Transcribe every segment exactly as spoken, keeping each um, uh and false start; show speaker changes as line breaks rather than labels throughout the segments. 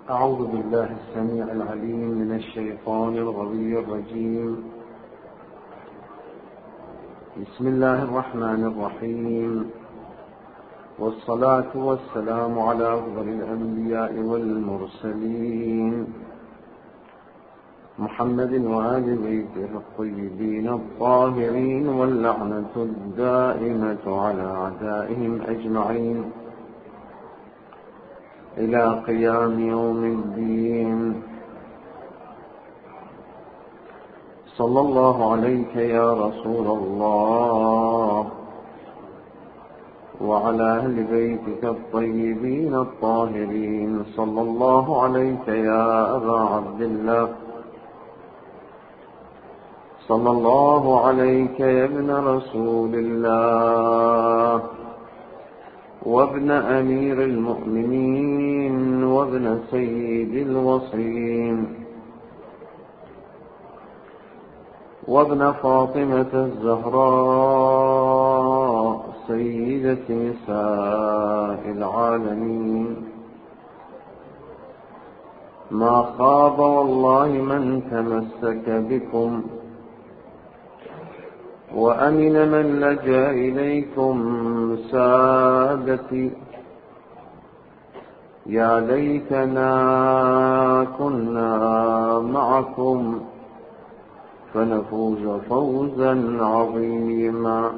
أعوذ بالله السميع العليم من الشيطان الغوي الرجيم. بسم الله الرحمن الرحيم، والصلاة والسلام على أفضل الأنبياء والمرسلين محمد وآل بيته الطيبين الطاهرين، واللعنة الدائمة على أعدائهم أجمعين إلى قيام يوم الدين. صلى الله عليك يا رسول الله وعلى أهل بيتك الطيبين الطاهرين. صلى الله عليك يا أبا عبد الله. صلى الله عليك يا ابن رسول الله وابن أمير المؤمنين وابن سيد الوصيين وابن فاطمة الزهراء سيدة نساء العالمين. ما خاب والله من تمسك بكم، وأمن من لجأ إليكم سادتي. يا ليتنا كنا معكم فنفوز فوزا عظيما.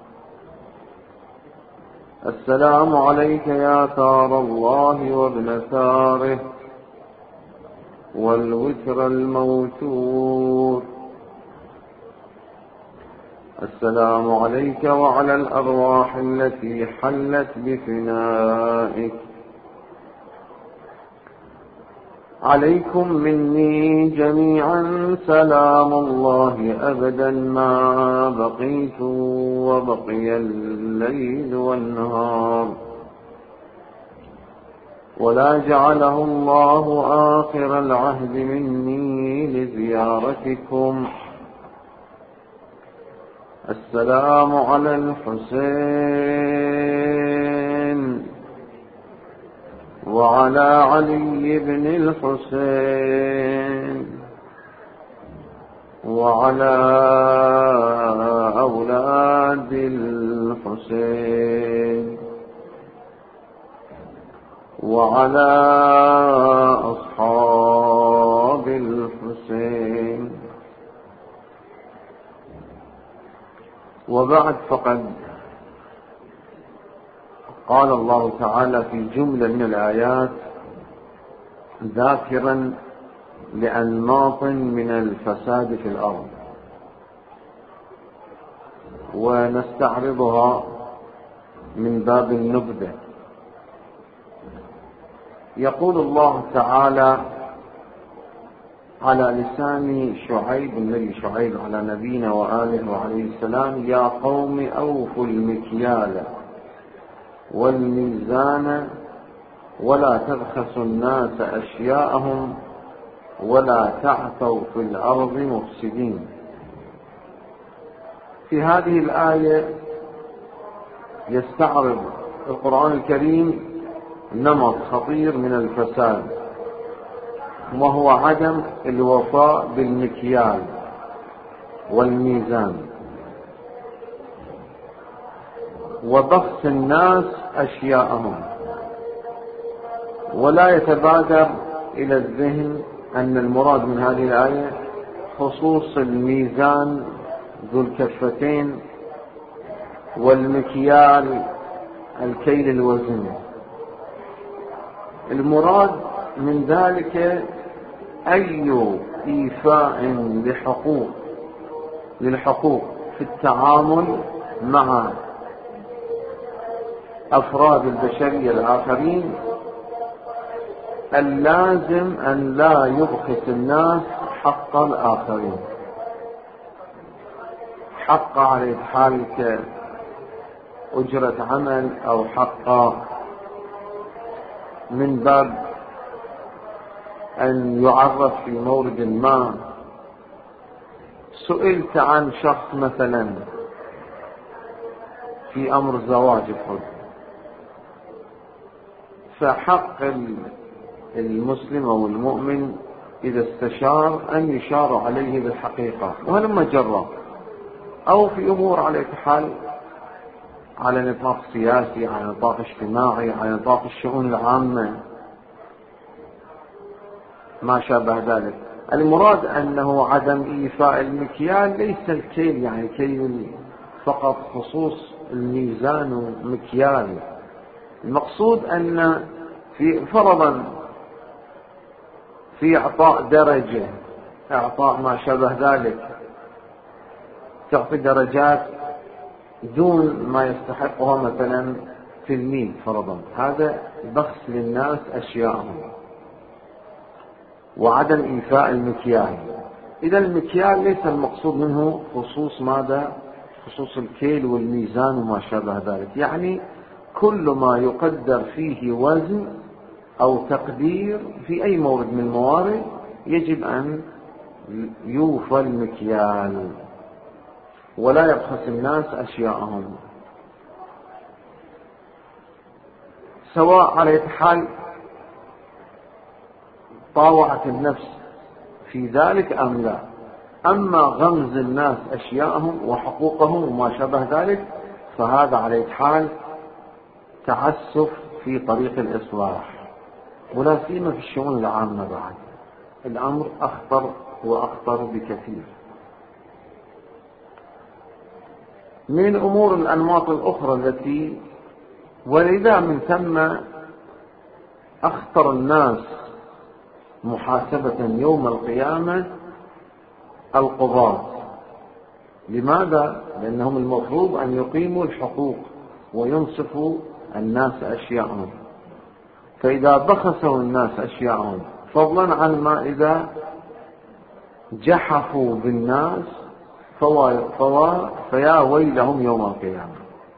السلام عليك يا ثار الله وابن ثاره والوتر الموتور. السلام عليك وعلى الأرواح التي حلت بفنائك. عليكم مني جميعا سلام الله أبدا ما بقيت وبقي الليل والنهار، ولا جعله الله آخر العهد مني لزيارتكم. السلام على الحسين وعلى علي بن الحسين وعلى أولاد الحسين وعلى أصحاب الحسين. وبعد، فقد قال الله تعالى في جملة من الآيات ذاكرا لأنماط من الفساد في الأرض، ونستعرضها من باب النبذة. يقول الله تعالى على لسان شعيب، النبي شعيب على نبينا وآله وعليه السلام: يا قوم أوفوا المكيال والميزان ولا تبخسوا الناس أشياءهم ولا تعثوا في الأرض مفسدين. في هذه الآية يستعرض القرآن الكريم نمط خطير من الفساد، وهو عدم الوفاء بالمكيال والميزان وبخس الناس أشياءهم. ولا يتبادر إلى الذهن أن المراد من هذه الآية خصوص الميزان ذو الكفتين والمكيال الكيل الوزن. المراد من ذلك أي إيفاء لحقوق للحقوق في التعامل مع أفراد البشرية الآخرين، اللازم أن لا يبخس الناس حق الآخرين، حق على حال كأجرة عمل أو حق من باب أن يعرف في مورد ما. سئلت عن شخص مثلا في أمر زواج الحب، فحق المسلم أو المؤمن إذا استشار أن يشار عليه بالحقيقة ولما جرى، أو في أمور على حال على نطاق سياسي، على نطاق اجتماعي، على نطاق الشؤون العامة، ما شابه ذلك. المراد أنه عدم إيفاء المكيال ليس الكيل، يعني كيل فقط خصوص الميزان ومكيال. المقصود أن في فرضا في إعطاء درجة، إعطاء ما شابه ذلك، تعطي درجات دون ما يستحقها مثلا تلميذ فرضا، هذا بخس للناس أشياءهم وعدم إيفاء المكيال. إذا المكيال ليس المقصود منه خصوص ماذا؟ خصوص الكيل والميزان وما شابه ذلك، يعني كل ما يقدر فيه وزن أو تقدير في أي مورد من الموارد يجب أن يوفى المكيال ولا يبخس الناس أشياءهم، سواء على حال طاوعت النفس في ذلك أم لا. أما غمز الناس أشياءهم وحقوقهم وما شابه ذلك فهذا على حال تعسف في طريق الإصلاح، ولا سيما في الشؤون العامة بعد الأمر أخطر وأخطر بكثير. من أمور الأنماط الأخرى التي ولذا من ثم أخطر الناس محاسبة يوم القيامة القضاة. لماذا؟ لأنهم المفروض أن يقيموا الحقوق وينصفوا الناس أشياءهم، فإذا بخسوا الناس أشياءهم فضلا عن ما إذا جحفوا بالناس فوا فوا فيا ويلهم يوم القيامة.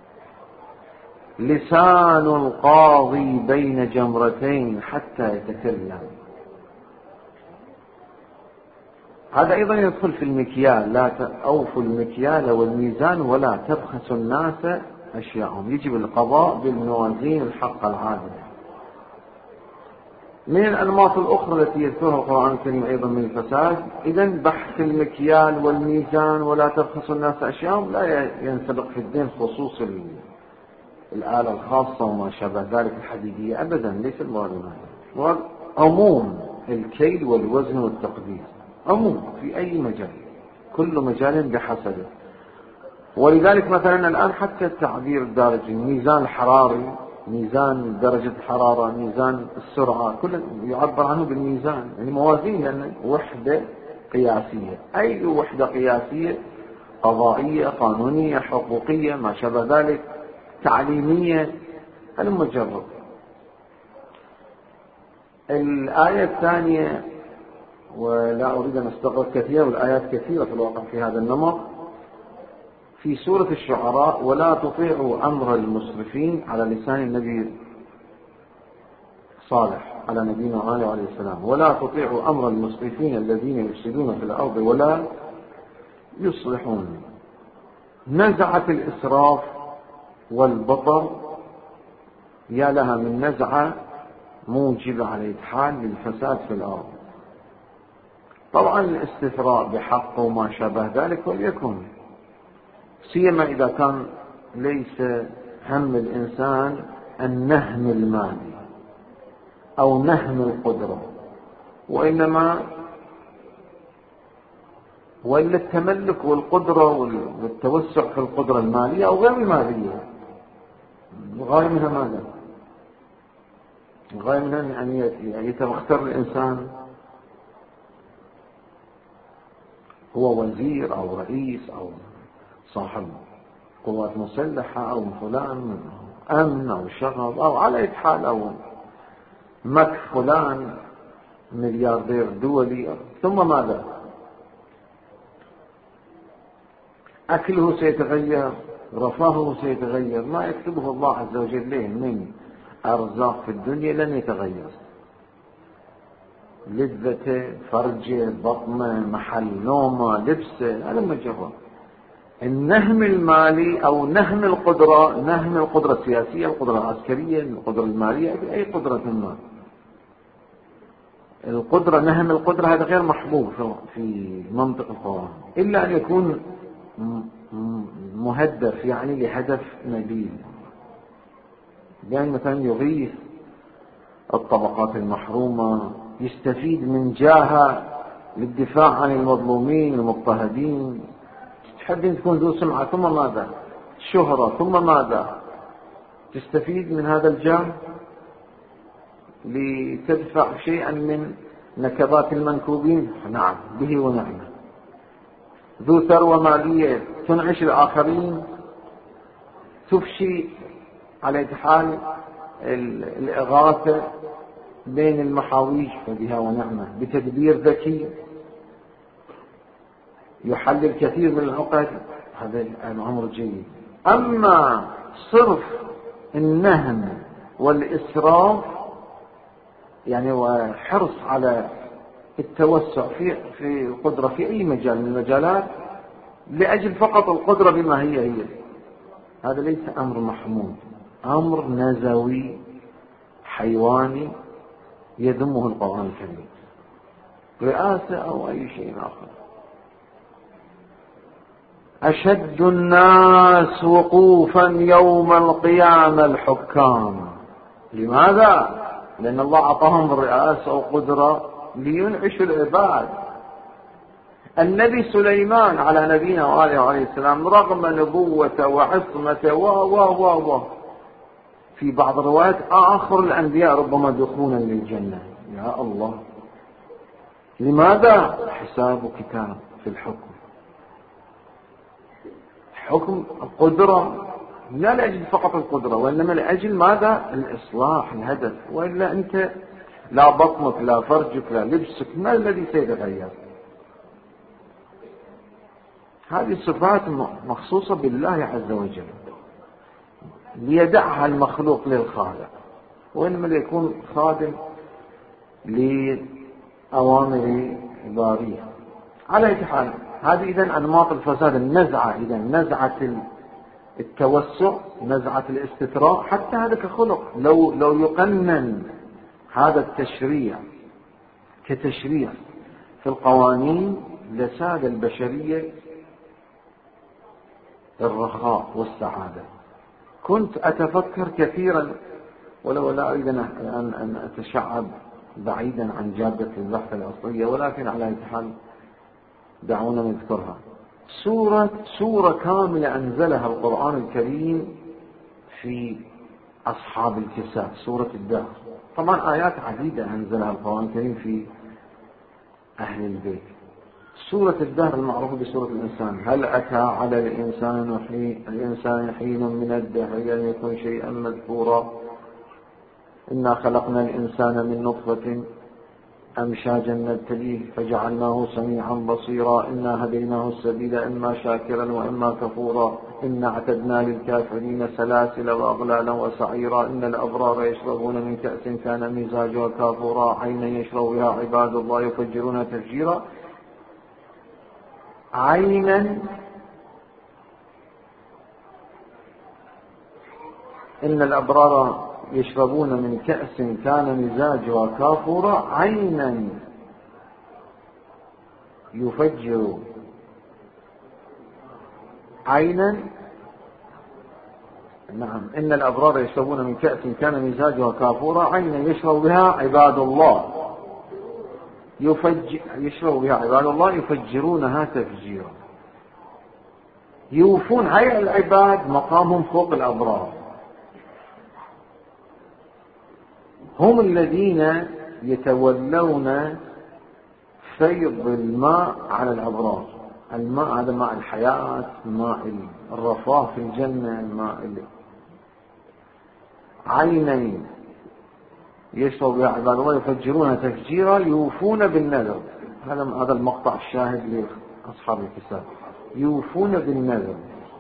لسان القاضي بين جمرتين حتى يتكلم، هذا أيضا يدخل في المكيال، لا أوفوا المكيال والميزان ولا تبخسوا الناس أشياءهم، يجب القضاء بالموازين الحق العادل. من الأنماط الأخرى التي يذكرها القرآن الكريم أيضا من الفساد، إذن بحث المكيال والميزان ولا تبخسوا الناس أشياءهم لا ينسبق في الدين خصوص الآلة الخاصة وما شابه ذلك الحديدية أبدا، ليس المراد هذا، عموم الكيل والوزن والتقدير، عموم في أي مجال، كل مجال بحسبه. ولذلك مثلا الآن حتى التعبير الدارجي، الميزان الحراري، ميزان درجة الحرارة، ميزان السرعة، كل يعبر عنه بالميزان، يعني موازين، لأن وحدة قياسية، أي وحدة قياسية قضائية قانونية حقوقية ما شابه ذلك تعليمية، المجرد. الآية الثانية، ولا أريد أن أستغرق كثيرا، والآيات كثيرة في الواقع في هذا النمط، في سورة الشعراء: ولا تطيعوا أمر المسرفين، على لسان النبي صالح على نبينا عليه السلام، ولا تطيعوا أمر المسرفين الذين يفسدون في الأرض ولا يصلحون. نزعة الإسراف والبطر يا لها من نزعة موجبة على الإتحال للفساد في الأرض. طبعا الاستثراء بحق وما شابه ذلك وليكن، سيما إذا كان ليس هم الإنسان النهم المالي أو نهم القدرة، وإنما وإلا التملك والقدرة والتوسع في القدرة المالية أو غير المالية. الغاية منها ماذا؟ الغاية منها أن يتمختر الإنسان هو وزير أو رئيس أو صاحب قوات مسلحة أو فلان أمن أو شغب أو على إتحال أو مك فلان ملياردير دولي، ثم ماذا؟ أكله سيتغير، رفاهه سيتغير، ما يكتبه الله عز وجل له من أرزاق في الدنيا لن يتغير، لذته، فرجه، بطنه، محل نومه، لبسه، هذا مجرد. النهم المالي أو نهم القدرة، نهم القدرة السياسية، القدرة العسكرية، القدرة المالية، أي قدرة ما، القدرة، نهم القدرة هذا غير محبوب في منطق القرآن إلا أن يكون مهدف، يعني لهدف نبيل، يعني مثلا يغيث الطبقات المحرومة، يستفيد من جاهة للدفاع عن المظلومين المضطهدين. تحبين تكون ذو سمعة ثم ماذا؟ شهرة ثم ماذا؟ تستفيد من هذا الجاه لتدفع شيئا من نكبات المنكوبين، نعم به ونعمه. ذو ثروة مالية تنعش الآخرين، تفشي على حال الإغاثة بين المحاويج، فبها ونعمه. بتدبير ذكي يحل الكثير من العقد، هذا الأمر جيد. أما صرف النهم والإسراف، يعني وحرص على التوسع في في القدرة في أي مجال من المجالات لأجل فقط القدرة بما هي هي، هذا ليس أمر محمود، أمر نزوي حيواني يذمه القرآن الكريم، رئاسة أو أي شيء آخر. أشد الناس وقوفا يوم القيامة الحكام. لماذا؟ لأن الله أعطاهم الرئاسة وقدرة لينعشوا العباد. النبي سليمان على نبينا وآله عليه السلام رغم نبوة وعصمة و و و و في بعض الروايات آخر الأنبياء ربما دخولا للجنة. يا الله، لماذا؟ حساب كتاب في الحكم، حكم القدرة، لا لأجل فقط القدرة وإنما لأجل ماذا؟ الإصلاح، الهدف. وإلا أنت لا بطنك لا فرجك لا لبسك، ما الذي سيتغير؟ هذه صفات مخصوصة بالله عز وجل ليدعها المخلوق للخالق، وإنما ليكون خادم لأوامر بارية. على أي حال، هذه إذن أنماط الفساد. النزعة إذن نزعة التوسع، نزعة الاستثراء، حتى هذا كخلق. لو لو يقنن هذا التشريع كتشريع في القوانين لساد البشرية الرخاء والسعادة. كنت أتفكر كثيرا، ولو لا أريد أن أتشعب بعيدا عن جادة البحث الأصلية، ولكن على أي حال دعونا نذكرها. سورة سورة كاملة أنزلها القرآن الكريم في أصحاب الكساء، سورة الدهر. طبعا آيات عديدة أنزلها القرآن الكريم في أهل البيت. سورة الدهر المعروفة بسورة الإنسان. هل أتى على الإنسان حين الإنسان حين من الدهر لم يكن شيئا مذكورا، إنا خلقنا الإنسان من نطفة أمشاجا نبتليه فجعلناه سميعا بصيرا، إنا هديناه السبيل إما شاكرا وإما كفورا، إنا اعتدنا للكافرين سلاسل وأغلالا وسعيرا، إن الأبرار يشربون من كأس كان مزاجها كافورا، عينا يشرب بها عباد الله يفجرونها تفجيرا. عينا، إن الأبرار يشربون من كأس كان مزاجها كافورا، عينا يفجر عينا نعم إن الأبرار يشربون من كأس كان مزاجها كافورا، عينا يشرب بها عباد الله يفجر يشرب بها عباد الله يفجرونها تفجيرا. يوفون، هيئ العباد مقامهم فوق الأبرار، هم الذين يتولون فيض الماء على الأبرار. الماء هذا ماء الحياة، ماء الرفاه في الجنة، الماء اللي عينين يشرب بها عباد الله يفجرونها تفجيرا، يوفون بالنذر. هذا هذا المقطع الشاهد لأصحاب الكتاب. يوفون بالنذر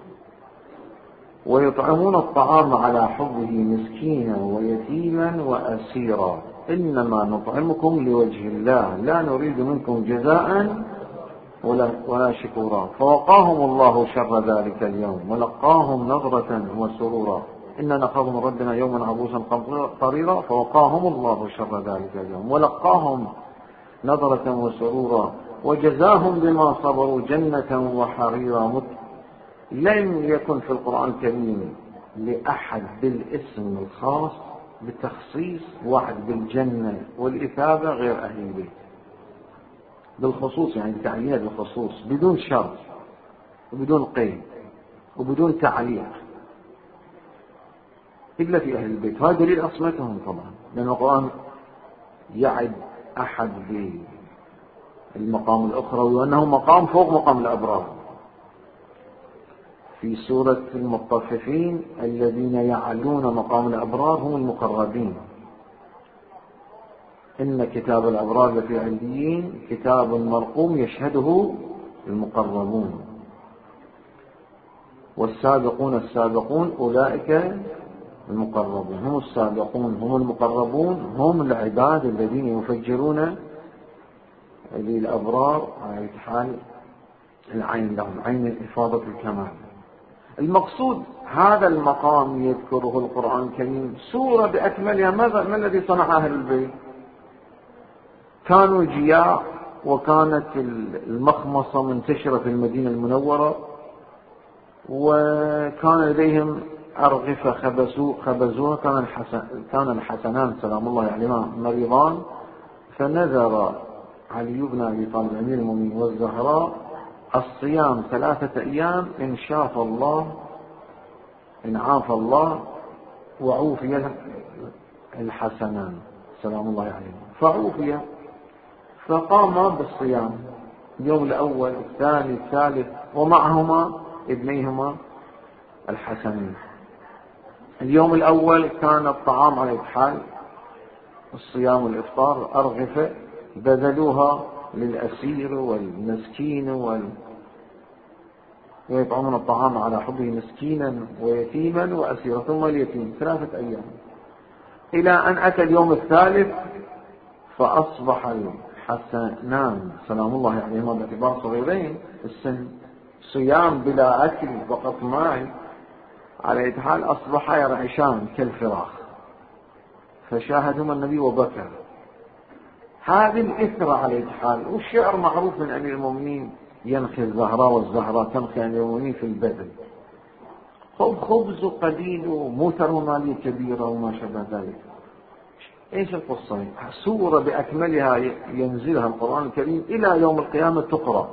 ويطعمون الطعام على حبه مسكينا ويتيما وأسيرا، إنما نطعمكم لوجه الله لا نريد منكم جزاء ولا, ولا شكورا. فوقاهم الله شر ذلك اليوم ولقاهم نظرة وسرورا، إنا نخاف من ربنا يوما عبوسا قمطريرا. فوقاهم الله شر ذلك اليوم ولقاهم نظرة وسرورا وجزاهم بما صبروا جنة وحريرا. لم يكن في القرآن الكريم لأحد بالاسم الخاص بتخصيص واحد بالجنة والإثابة غير أهل البيت، بالخصوص يعني تعليق بالخصوص بدون شرط وبدون قيد وبدون تعليق إلا في أهل البيت. هذا دليل عصمتهم طبعا، لأن القرآن يعد أحد بالمقام الأخروي وأنه مقام فوق مقام الأبرار. في سورة المطففين الذين يعلون مقام الأبرار هم المقربين، إن كتاب الأبرار لفي عليين كتاب مرقوم يشهده المقربون والسابقون السابقون أولئك المقربون. هم السابقون هم المقربون هم العباد الذين يفجرون للأبرار على حال العين لهم، عين إفاضة الكمال. المقصود هذا المقام يذكره القرآن الكريم سورة بأكملها. ماذا ما الذي صنع أهل البيت؟ كانوا جياع وكانت المخمصة منتشرة في المدينة المنورة، وكان لديهم أرغفة خبزوا خبزوها. كان الحسن كان الحسنان سلام الله عليهما مريضان، فنذر علي بن أبي طالب أمير المؤمنين والزهراء الصيام ثلاثة أيام إن شاف الله إن عاف الله وعوفي الحسنان سلام الله عليهما، فعوفي فقام بالصيام اليوم الأول الثاني الثالث ومعهما ابنيهما الحسنين. اليوم الأول كان الطعام على حال الصيام والإفطار أرغفة بذلوها للأسير والمسكين وال... ويطعمون الطعام على حبه مسكينا ويتيما وأسيرا ثم اليتيم ثلاثة أيام، إلى أن أتى اليوم الثالث فأصبح الحسنان سلام الله عليهما باعتبار صغيرين السن صيام بلا أكل فقط ماء على أي حال أصبح يرعشان كالفراخ، فشاهدهما النبي وبكى. هذه الإثرة على أي حال. والشعر معروف من أمير المؤمنين ينخي الزهراء والزهراء تنخي أمير المؤمنين في البذل، خبز قليل وموتر مالية كبيرة وما شابه ذلك. ايش القصة؟ سورة بأكملها ينزلها القرآن الكريم إلى يوم القيامة تقرأ.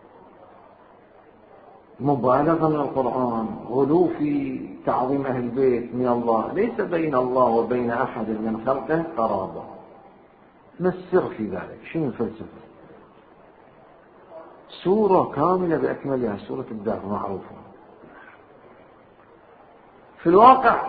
مبالغة من القرآن، غلو في تعظيم أهل البيت من الله. ليس بين الله وبين أحد من خلقه قرابة. ما السر في ذلك؟ شنو الفلسفة؟ سورة كاملة بأكملها سورة الدهر معروفة. في الواقع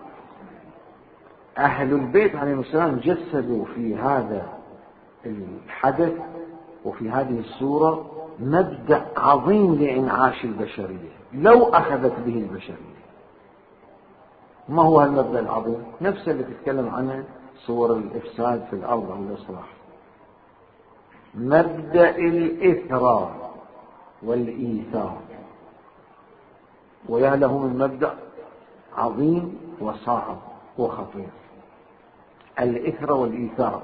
أهل البيت عليهم السلام جسدوا في هذا الحدث وفي هذه السورة مبدأ عظيم لإنعاش البشرية لو أخذت به البشرية. ما هو المبدأ العظيم؟ نفس اللي تتكلم عنه صور الإفساد في الأرض والإصلاح. مبدأ الإثراء والإيثار، ويا له من مبدأ عظيم وصعب وخطير. الإثر والإيثار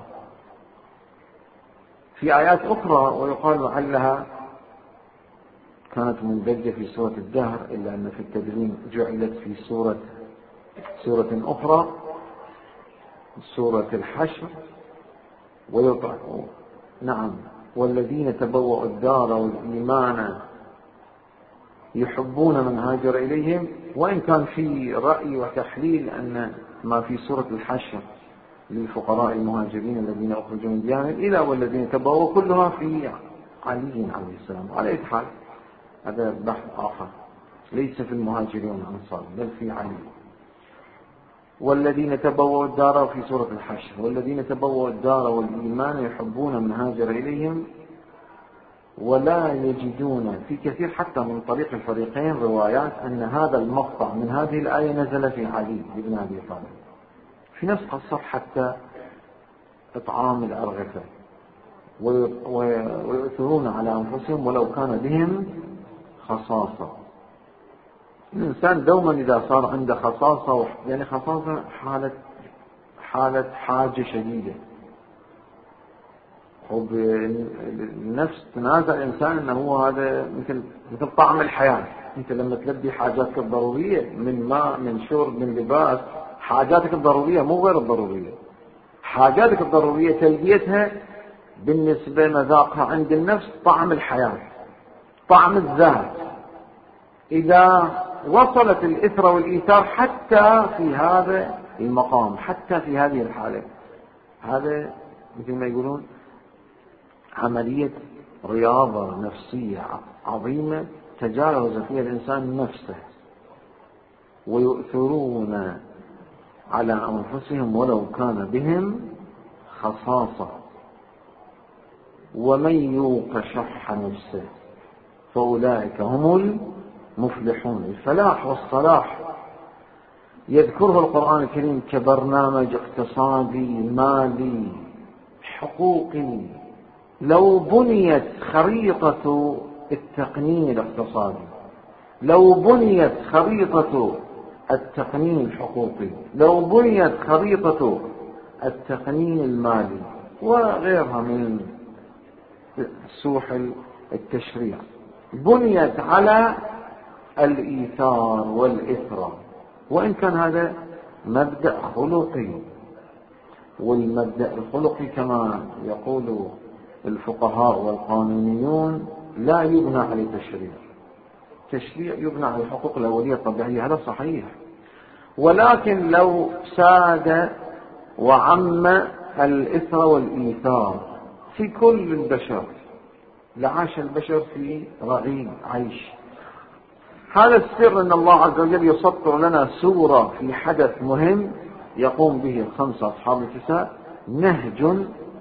في آيات أخرى ويقال لعلها كانت مندرجة في سورة الدهر، إلا أن في التدوين جعلت في سورة سورة أخرى سورة الحشر. ويطع نعم والذين تبوأوا الدار والإيمان يحبون من هاجر إليهم. وإن كان في رأي وتحليل أن ما في سورة الحشر للفقراء المهاجرين الذين أخرجوا من ديارهم إلى والذين تبوأوا كلها في علي عليه السلام. على أي حال هذا بحث آخر، ليس في المهاجرين والأنصار بل في علي. والذين تبوأوا الدار في سورة الحشر والذين تبوأوا الدار والإيمان يحبون من هاجر إليهم ولا يجدون. في كثير حتى من طريق الفريقين روايات أن هذا المقطع من هذه الآية نزل في علي بن أبي طالب في نفس قصة حتى إطعام الأرغفة، ويؤثرون على أنفسهم ولو كان بهم خصاصة. الإنسان دوما إذا صار عنده خصاصة، يعني خصاصة حالة حالة حاجة شديدة، وبالنفس تنازع الإنسان أنه هو هذا مثل مثل طعم الحياة. أنت لما تلبي حاجاتك الضرورية من ماء من شرب من لباس، حاجاتك الضرورية مو غير الضرورية، حاجاتك الضرورية تلبيتها بالنسبة مذاقها عند النفس طعم الحياة، طعم الذات. إذا وصلت الإثر والإيثار حتى في هذا المقام، حتى في هذه الحالة، هذا مثل ما يقولون عملية رياضة نفسية عظيمة تجاوز فيها الإنسان نفسه، ويؤثرون على أنفسهم ولو كان بهم خصاصة، ومن يوق شح نفسه فأولئك هم المفلحون. الفلاح والصلاح يذكره القرآن الكريم كبرنامج اقتصادي مالي حقوقي. لو بنيت خريطة التقنين الاقتصادي، لو بنيت خريطة التقنين الحقوقي، لو بنيت خريطة التقنين المالي وغيرها من سوح التشريع، بنيت على الإيثار والإثرة، وإن كان هذا مبدأ خلقي، والمبدأ الخلقي كما يقول الفقهاء والقانونيون لا يبنى على تشريع. تشريع يبنى على الحقوق الأولية الطبيعية، هذا صحيح، ولكن لو ساد وعم الإثر والإيثار في كل البشر لعاش البشر في رغيد عيش. هذا السر أن الله عز وجل يسطر لنا سورة في حدث مهم يقوم به الخمسة أصحاب الكساء، نهج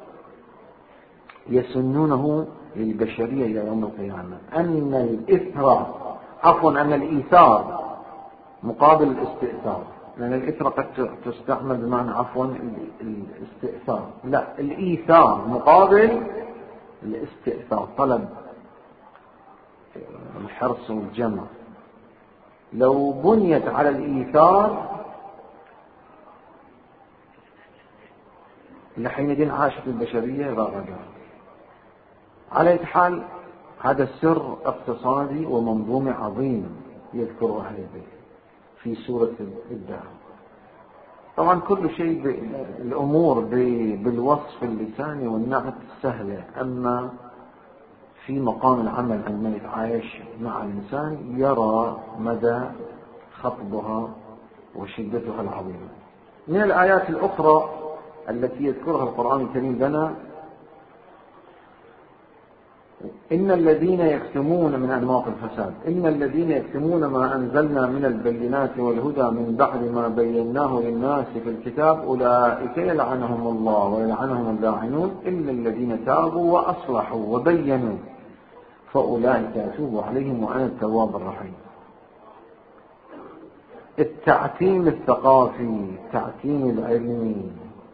يسنونه للبشرية إلى يوم القيامة. أن الإثر عفوا أن الإيثار مقابل الاستئثار، لأن الإثر قد تستعمل بمعنى عفوا الاستئثار، لا، الإيثار مقابل الاستئثار، طلب الحرص والجمع. لو بنيت على الإيثار لحينئذ عاشت البشرية رغدا. على أي حال هذا السر اقتصادي ومنظومة عظيم يذكره أهل البيت في سورة الدهر. طبعا كل شيء الأمور بالوصف اللساني والنعت سهلة، أما في مقام العمل عندما يتعايش مع الإنسان يرى مدى خطبها وشدتها العظيمة. من الآيات الأخرى التي يذكرها القرآن الكريم لنا: إن الذين يكتمون من أنواع الفساد، إن الذين يكتمون ما أنزلنا من البينات والهدى من بعد ما بيناه للناس في الكتاب أولئك يلعنهم الله ويلعنهم اللاعنون إلا الذين تابوا وأصلحوا وبينوا فأولئك أتوب عليهم وأنا التواب الرحيم. التعتيم الثقافي، التعتيم العلمي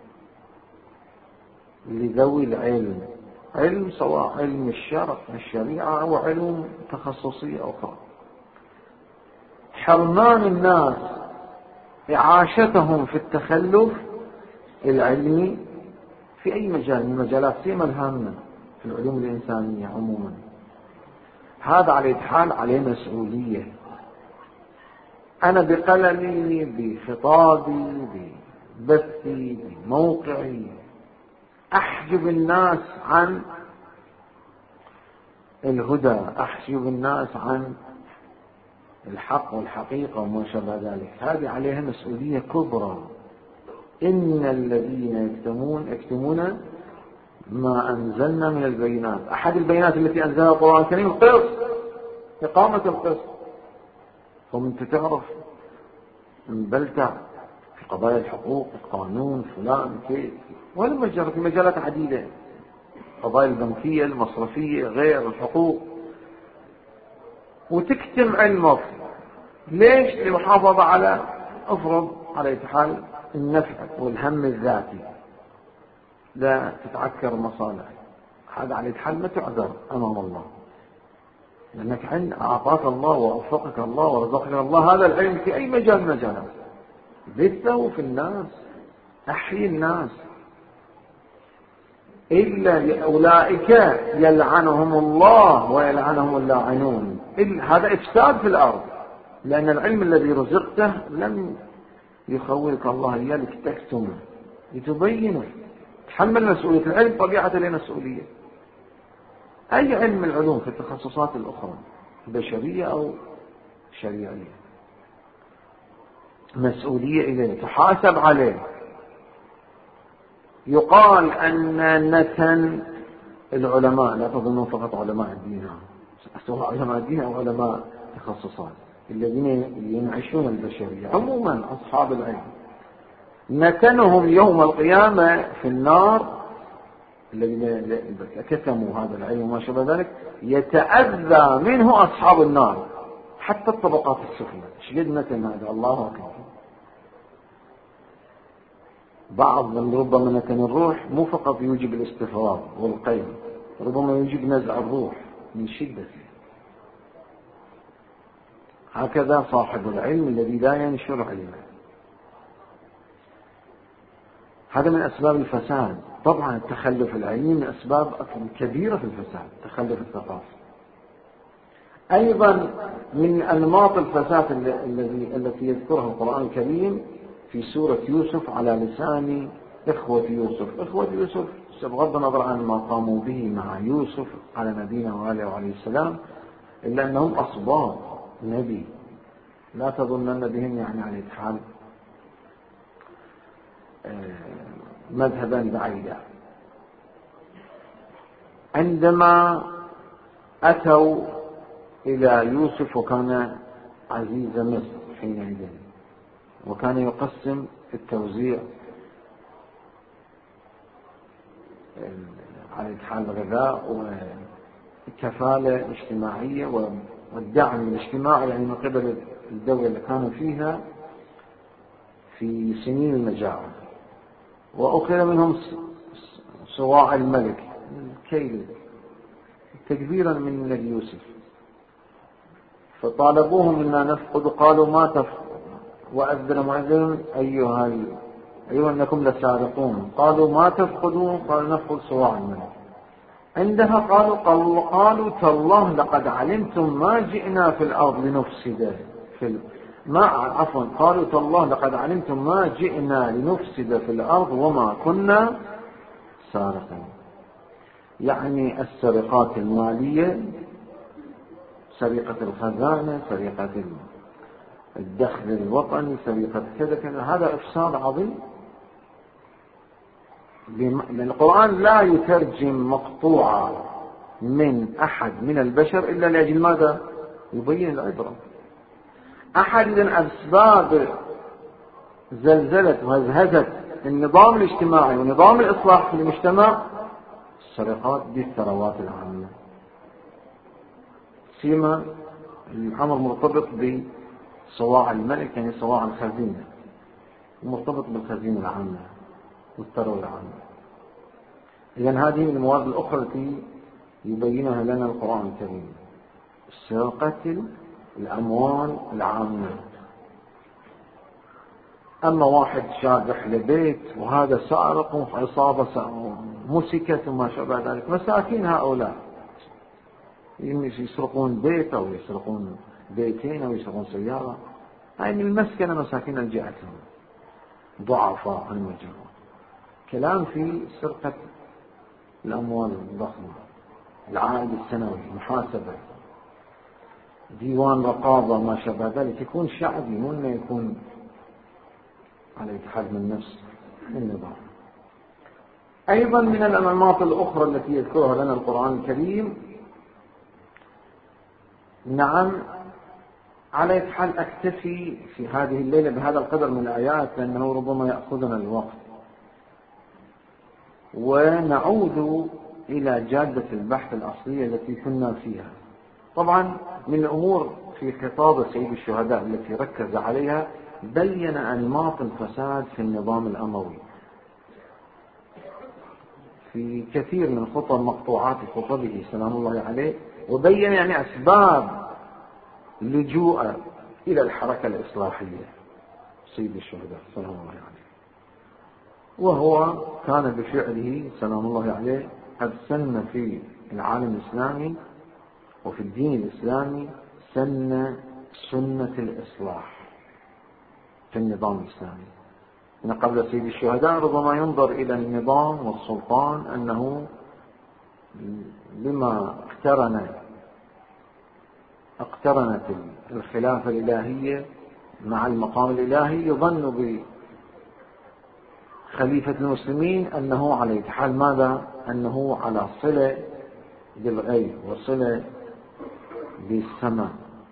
لذوي العلم، علم سواء علم الشرع الشريعة أو علم تخصصية أخرى، حرمان الناس إعاشتهم في التخلف العلمي في أي مجال من مجالات سيما الهامة في العلوم الإنسانية عموما. هذا على حال عليه مسؤولية. أنا بقلمي بخطابي ببثي بموقعي أحجب الناس عن الهدى، أحجب الناس عن الحق والحقيقة وما شابه ذلك. هذه عليها مسؤولية كبرى. إن الذين يكتمون يكتمون ما أنزلنا من البينات. أحد البينات التي أنزلها القرآن الكريم القسط، إقامة القسط. فمن تعرف انبلتع في قضايا الحقوق، القانون فلان كيف، ولا مجرد في مجالات عديدة، قضايا البنكية المصرفية غير الحقوق، وتكتم علمك. ليش؟ للمحافظة على أفرض على حال النفع والهم الذاتي، لا تتعكر مصالح. هذا على حال ما تعذر أمام الله، لأنك عند أعطاك الله ووفقك الله ورزقك الله هذا العلم في أي مجال مجاله، بثه في الناس، أحيي الناس. إلا أولئك يلعنهم الله ويلعنهم اللاعنون. هذا إفساد في الأرض، لأن العلم الذي رزقته لم يخولك الله إياه لتكتمه، لتبينه، تحمل مسؤولية العلم. طبيعة له مسؤولية. أي علم من العلوم في التخصصات الأخرى بشرية أو شريعية مسؤولية إليه، تحاسب عليه. يقال أن نتن العلماء، لا تظنون فقط علماء الدين، سواء علماء الدين أو علماء تخصصات الذين ينعشون البشرية عموما، أصحاب العلم، نتنهم يوم القيامة في النار الذين كتموا هذا العلم وما شابه ذلك، يتأذى منه أصحاب النار حتى الطبقات السفلى. شقد نتن هذا؟ الله أكبر. بعض من ربما نتن الروح مو فقط يوجب الاستفراغ والقيم، ربما يوجب نزع الروح من شدته. هكذا صاحب العلم الذي لا ينشر علمه. هذا من أسباب الفساد. طبعا التخلف العلمي من أسباب كبيرة في الفساد، تخلف الثقافة. أيضا من أنماط الفساد الذي التي يذكرها القرآن الكريم في سورة يوسف على لسان إخوة يوسف. إخوة يوسف بغض النظر عن ما قاموا به مع يوسف على نبينا وآله وعليه السلام، إلا أنهم أصباط نبي، لا تظنن بهم يعني على حال مذهبا بعيدا. عندما أتوا إلى يوسف وكان عزيز مصر حينئذ، وكان يقسم التوزيع على حال الغذاء والكفالة الاجتماعية والدعم الاجتماعي، يعني من قبل الدولة اللي كانوا فيها في سنين المجاعة، وأخذ منهم صواع الملك الكيل تكبيرا من نبي يوسف، فطالبوهم منا نفقد، قالوا ما تفقد، وأذن مؤذن أيها أيها أنكم لسارقون، قالوا ما تفقدون، قالوا نفقد صواع الملك. عندها قالوا قالوا تالله لقد علمتم ما جئنا في الأرض لنفسد في ال... ما عفوا قالوا تالله لقد علمتم ما جئنا لنفسد في الأرض وما كنا سارقين. يعني السرقات المالية، سرقة الخزانة، سرقة الدخل الوطني، سرقة كذا كذا، هذا إفساد عظيم. لأن القرآن لا يترجم مقطوعة من أحد من البشر إلا لأجل ماذا؟ يبين العبرة. أحد من أسباب زلزلة وهزهزة النظام الاجتماعي ونظام الإصلاح في المجتمع السرقات بالثروات العامة، سيما الأمر مرتبط بصواع الملك، يعني صواع الخزينة، ومرتبط بالخزينة العامة والثروة العامة. إذن هذه من المواد الأخرى التي يبينها لنا القرآن الكريم، سرقة الأموال العامة. أما واحد شادح لبيت وهذا سارق وعصابة مسكت وما شابه ذلك، مساكين هؤلاء يسرقون بيت أو يسرقون بيتين أو يسرقون سيارة، هاي من المسكنة مساكين الجهتهم ضعفاء المجموعة. كلام في سرقة الأموال الضخمة، العائد السنوي، محاسبة، ديوان رقابة، ما شابه ذلك، يكون شعبي مو انه يكون على اتحاد من نفس النظام. أيضا من الأنماط الأخرى التي يذكرها لنا القرآن الكريم، نعم على حال أكتفي في هذه الليلة بهذا القدر من الآيات لأنه ربما يأخذنا الوقت، ونعود إلى جادة البحث الأصلية التي كنا فيها. طبعا من الأمور في خطاب سيد الشهداء التي ركز عليها، بين أنماط الفساد في النظام الأموي في كثير من خطب مقطوعات خطبه سلام الله عليه، وبين يعني أسباب لجوء إلى الحركة الإصلاحية سيد الشهداء سلام الله عليه. وهو كان بفعله سلام الله عليه قد سن في العالم الإسلامي وفي الدين الإسلامي سن سنة الإصلاح في النظام الإسلامي. إن قبل سيد الشهداء ربما ينظر إلى النظام والسلطان أنه لما اقترن اقترنت الخلافة الإلهية مع المقام الإلهي يظن بخليفة المسلمين أنه على حال ماذا؟ أنه على صلة بالغيب وصلة بالسماء،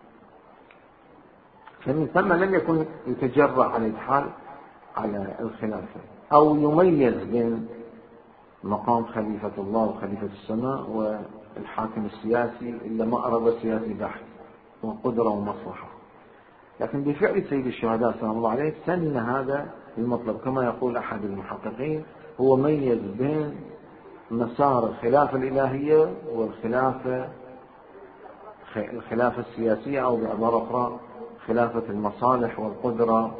فمن ثم لم يكن يتجرأ على حال على الخلافة أو يميز بين مقام خليفة الله وخليفة السماء والحاكم السياسي إلا مأرب سياسي بحت وقدرة ومصلحة. لكن بفعل سيد الشهداء سلام الله عليه سن هذا المطلب، كما يقول أحد المحققين هو ميز بين مسار الخلافة الإلهية والخلافة الخلافة السياسية أو بعبارة أخرى خلافة المصالح والقدرة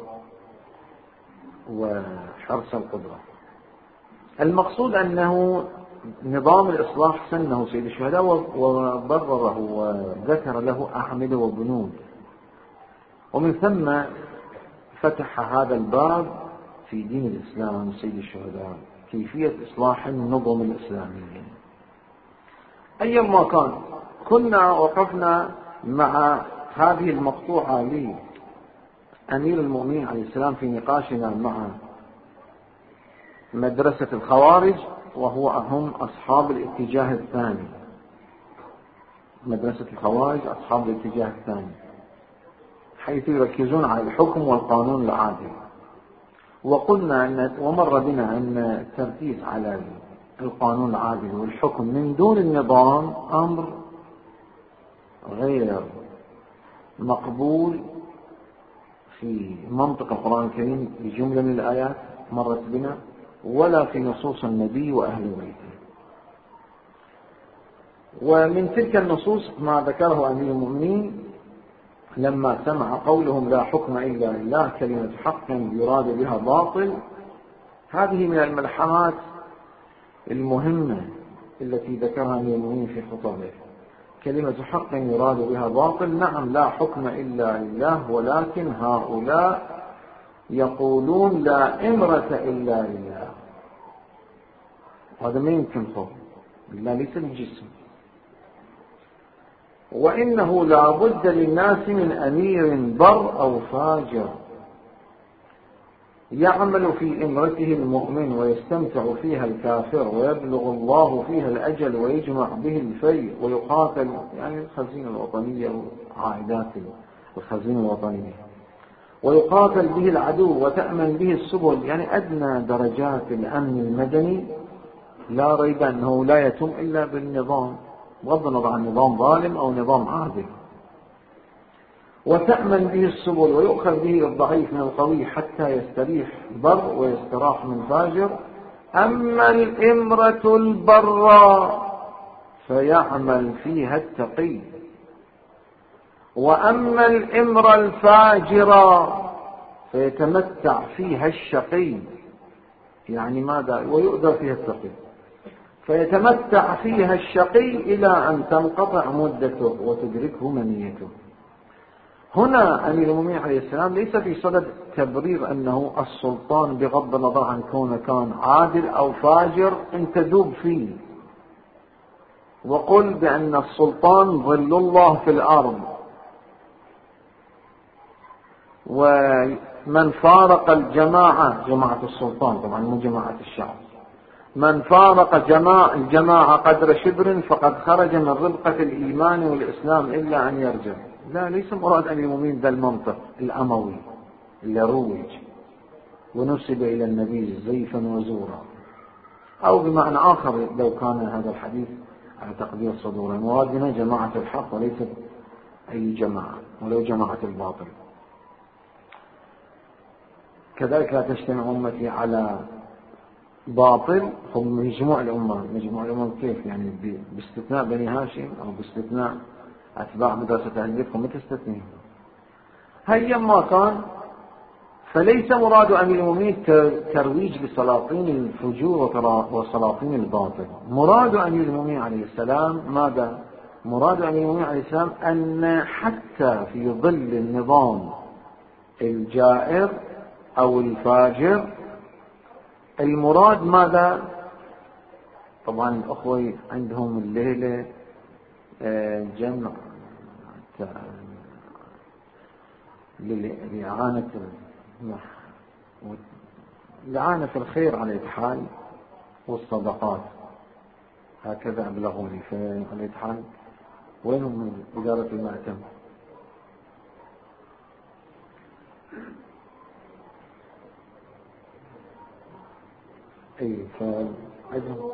وحرص القدرة. المقصود أنه نظام الإصلاح سنه سيد الشهداء وبرره وذكر له أعمدة وبنود، ومن ثم فتح هذا الباب في دين الإسلام سيد الشهداء كيفية إصلاح النظم الإسلامية. أيما كان كنا وقفنا مع هذه المقطوعة لأمير المؤمنين عليه السلام في نقاشنا مع مدرسة الخوارج، وهو هم أصحاب الاتجاه الثاني. مدرسة الخوارج أصحاب الاتجاه الثاني حيث يركزون على الحكم والقانون العادل. وقلنا أن ومر بنا أن التركيز على القانون العادل والحكم من دون النظام أمر غير مقبول في منطق القرآن الكريم بجملة من الآيات مرت بنا، ولا في نصوص النبي وأهل بيته. ومن تلك النصوص ما ذكره أمير المؤمنين لما سمع قولهم لا حكم إلا لله كلمة حق يراد بها باطل. هذه من الملحمات المهمة التي ذكرها أمير المؤمنين في خطبه. كلمة حق يراد بها باطل، نعم لا حكم إلا لله، ولكن هؤلاء يقولون لا إمرة إلا لله. هذا ما يمكن خطب إلا ليس الجسم. وإنه لا بد للناس من أمير بر أو فاجر يعمل في إمرته المؤمن ويستمتع فيها الكافر ويبلغ الله فيها الأجل ويجمع به الفيء ويقاتل، يعني الخزينة الوطنية وعائدات الخزينة الوطنية، ويقاتل به العدو وتأمن به السبل، يعني أدنى درجات الأمن المدني لا ريب أنه لا يتم إلا بالنظام، بغض النظر عن نظام ظالم أو نظام عادل. وتأمن به السبل ويؤخذ به الضعيف من القوي حتى يستريح بر ويستراح من فاجر. أما الإمرة البرى فيعمل فيها التقي، وأما الإمرة الفاجرة فيتمتع فيها الشقي. يعني ماذا؟ ويؤذى فيها التقي، فيتمتع فيها الشقي إلى أن تنقطع مدته وتدركه منيته. هنا أمير المؤمنين عليه السلام ليس في صدد تبرير أنه السلطان بغض النظر عن كونه كان عادل أو فاجر أن تذوب فيه، وقل بأن السلطان ظل الله في الأرض، ومن فارق الجماعة، جماعة السلطان طبعا مو جماعة الشعب، من فارق جماعة الجماعة قدر شبر فقد خرج من ربقة الإيمان والإسلام إلا أن يرجع. لا، ليس مراد أمير المؤمنين ذا المنطق الأموي اللي روج ونسب إلى النبي زيفا وزورا، أو بمعنى آخر لو كان هذا الحديث على تقدير صدورا، مرادنا جماعة الحق وليست أي جماعة ولو جماعة الباطل. كذلك لا تجتمع أمتي على باطل، هم مجموع الأمة. مجموع الأمة كيف؟ يعني باستثناء بني هاشم أو باستثناء أتباع مدرسة أهل البيت، هم تستثنيهم. هيا ما كان فليس مراد أمير المؤمنين ترويج لسلاطين الفجور وسلاطين الباطل. مراد أمير المؤمنين عليه السلام ماذا؟ مراد أمير المؤمنين عليه السلام أن حتى في ظل النظام الجائر أو الفاجر المراد ماذا؟ طبعا الأخوة عندهم الليلة جمع لإعانة لإعانة الخير على الحال والصدقات، هكذا أبلغوني. فعلى الحال وينهم من إدارة المأتم؟ أي فعندهم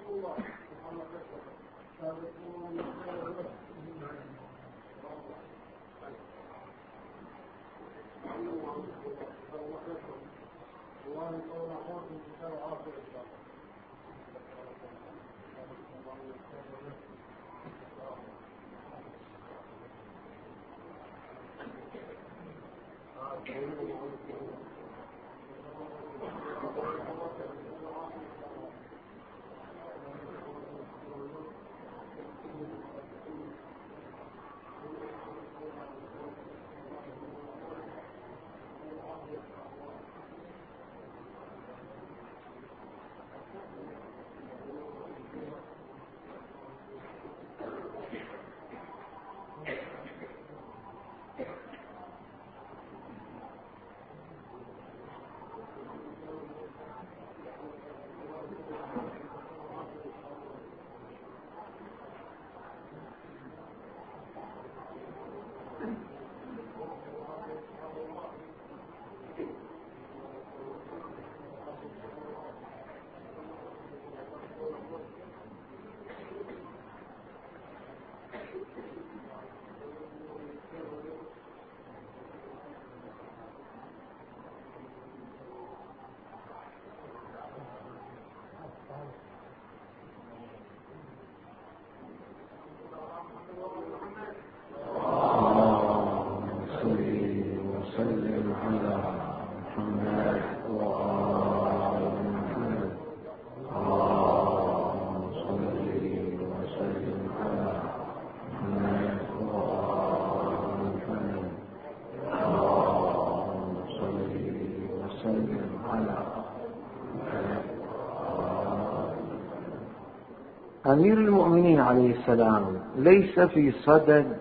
أمير المؤمنين عليه السلام ليس في صدد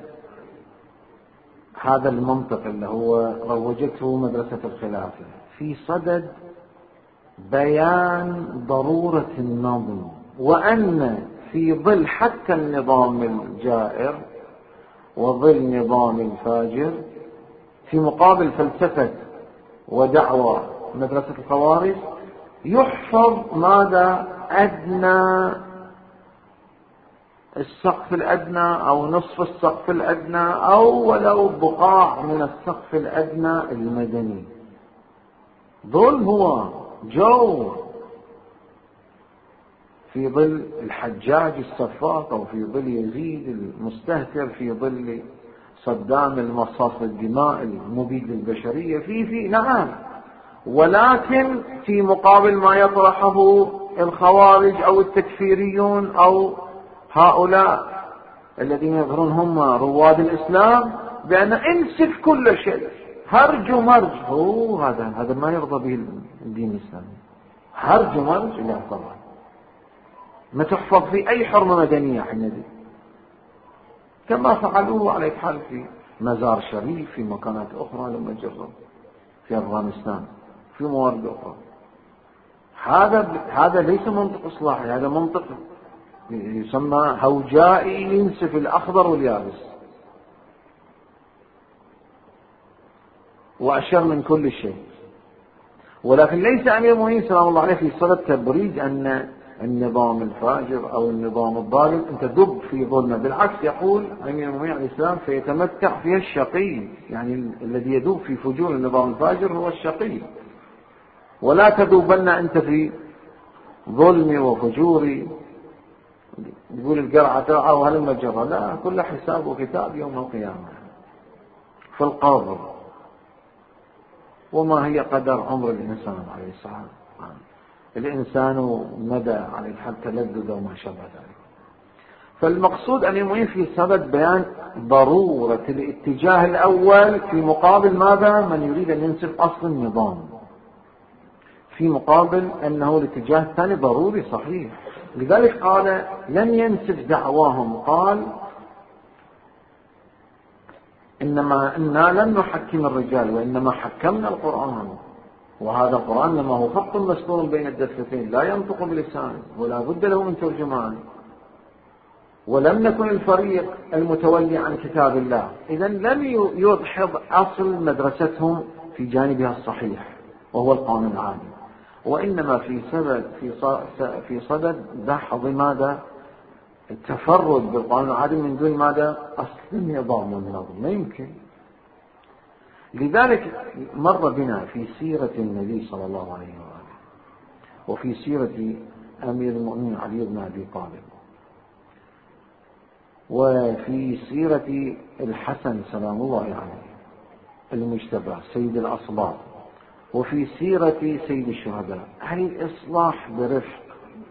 هذا المنطق اللي هو روجته مدرسة الخلافة، في صدد بيان ضرورة النظم، وأن في ظل حتى النظام الجائر وظل نظام الفاجر في مقابل فلسفة ودعوة مدرسة الخوارج يحفظ ماذا؟ أدنى السقف الأدنى أو نصف السقف الأدنى أو ولو بقاع من السقف الأدنى المدني. ظل هو جو في ظل الحجاج السفاق أو في ظل يزيد المستهتر، في ظل صدام المصاص الدماء المبيد للبشرية، في في نعم، ولكن في مقابل ما يطرحه الخوارج أو التكفيريون أو هؤلاء الذين يظهرون هم رواد الإسلام بأن انسف كل شيء، هرج ومرج، هو هذا هذا ما يرضى به الدين الإسلامي، هرج ومرج. لا طبعا ما تحفظ في أي حرمة مدنية حينئذ، كما فعلوه على الحال في مزار شريف في مكانات أخرى لما جربوا في أفغانستان في موارد أخرى. هذا هذا ليس منطق إصلاحي، هذا منطق يسمى هوجائي ينسف الأخضر واليابس وأشر من كل شيء. ولكن ليس أمير المؤمنين سلام الله عليه في صدد تبريج أن النظام الفاجر أو النظام الظالم أنت دب في ظلمه، بالعكس يقول أمير المؤمنين عليه السلام فيتمتع فيها الشقي، يعني الذي يدوب في فجور النظام الفاجر هو الشقي، ولا تذوبن أنت في ظلمي وفجوري. يقول القرعة ترعى وهل مجرى، لا، كل حساب وكتاب يوم القيامة في القبر. وما هي قدر عمر الإنسان عليه السلام، الإنسان مدى عليه الحال تلذذ وما شابه ذلك. فالمقصود أن يمين في سبب بيان ضرورة الاتجاه الأول في مقابل ماذا؟ من يريد أن ينسف أصل النظام، في مقابل أنه الاتجاه الثاني ضروري صحيح. لذلك قال لن ينسف دعواهم، قال إنما إنا لن نحكم الرجال وإنما حكمنا القرآن، وهذا القرآن لما هو خط مسطور بين الدفتين لا ينطق بلسان ولا بد له من ترجمان، ولم نكن الفريق المتولي عن كتاب الله، إذن لم يدحض أصل مدرستهم في جانبها الصحيح وهو القانون العام، وإنما في سبب في في صدد دحض ماذا؟ التفرد بالقانون العادي من دون ماذا؟ أصل النظام والنظم، ما يمكن. لذلك مر بنا في سيرة النبي صلى الله عليه وآله وفي سيرة أمير المؤمنين علي بن أبي طالب وفي سيرة الحسن سلام الله عليه المجتبى سيد الأصباط وفي سيرة سيد الشهداء. هل الإصلاح برفق،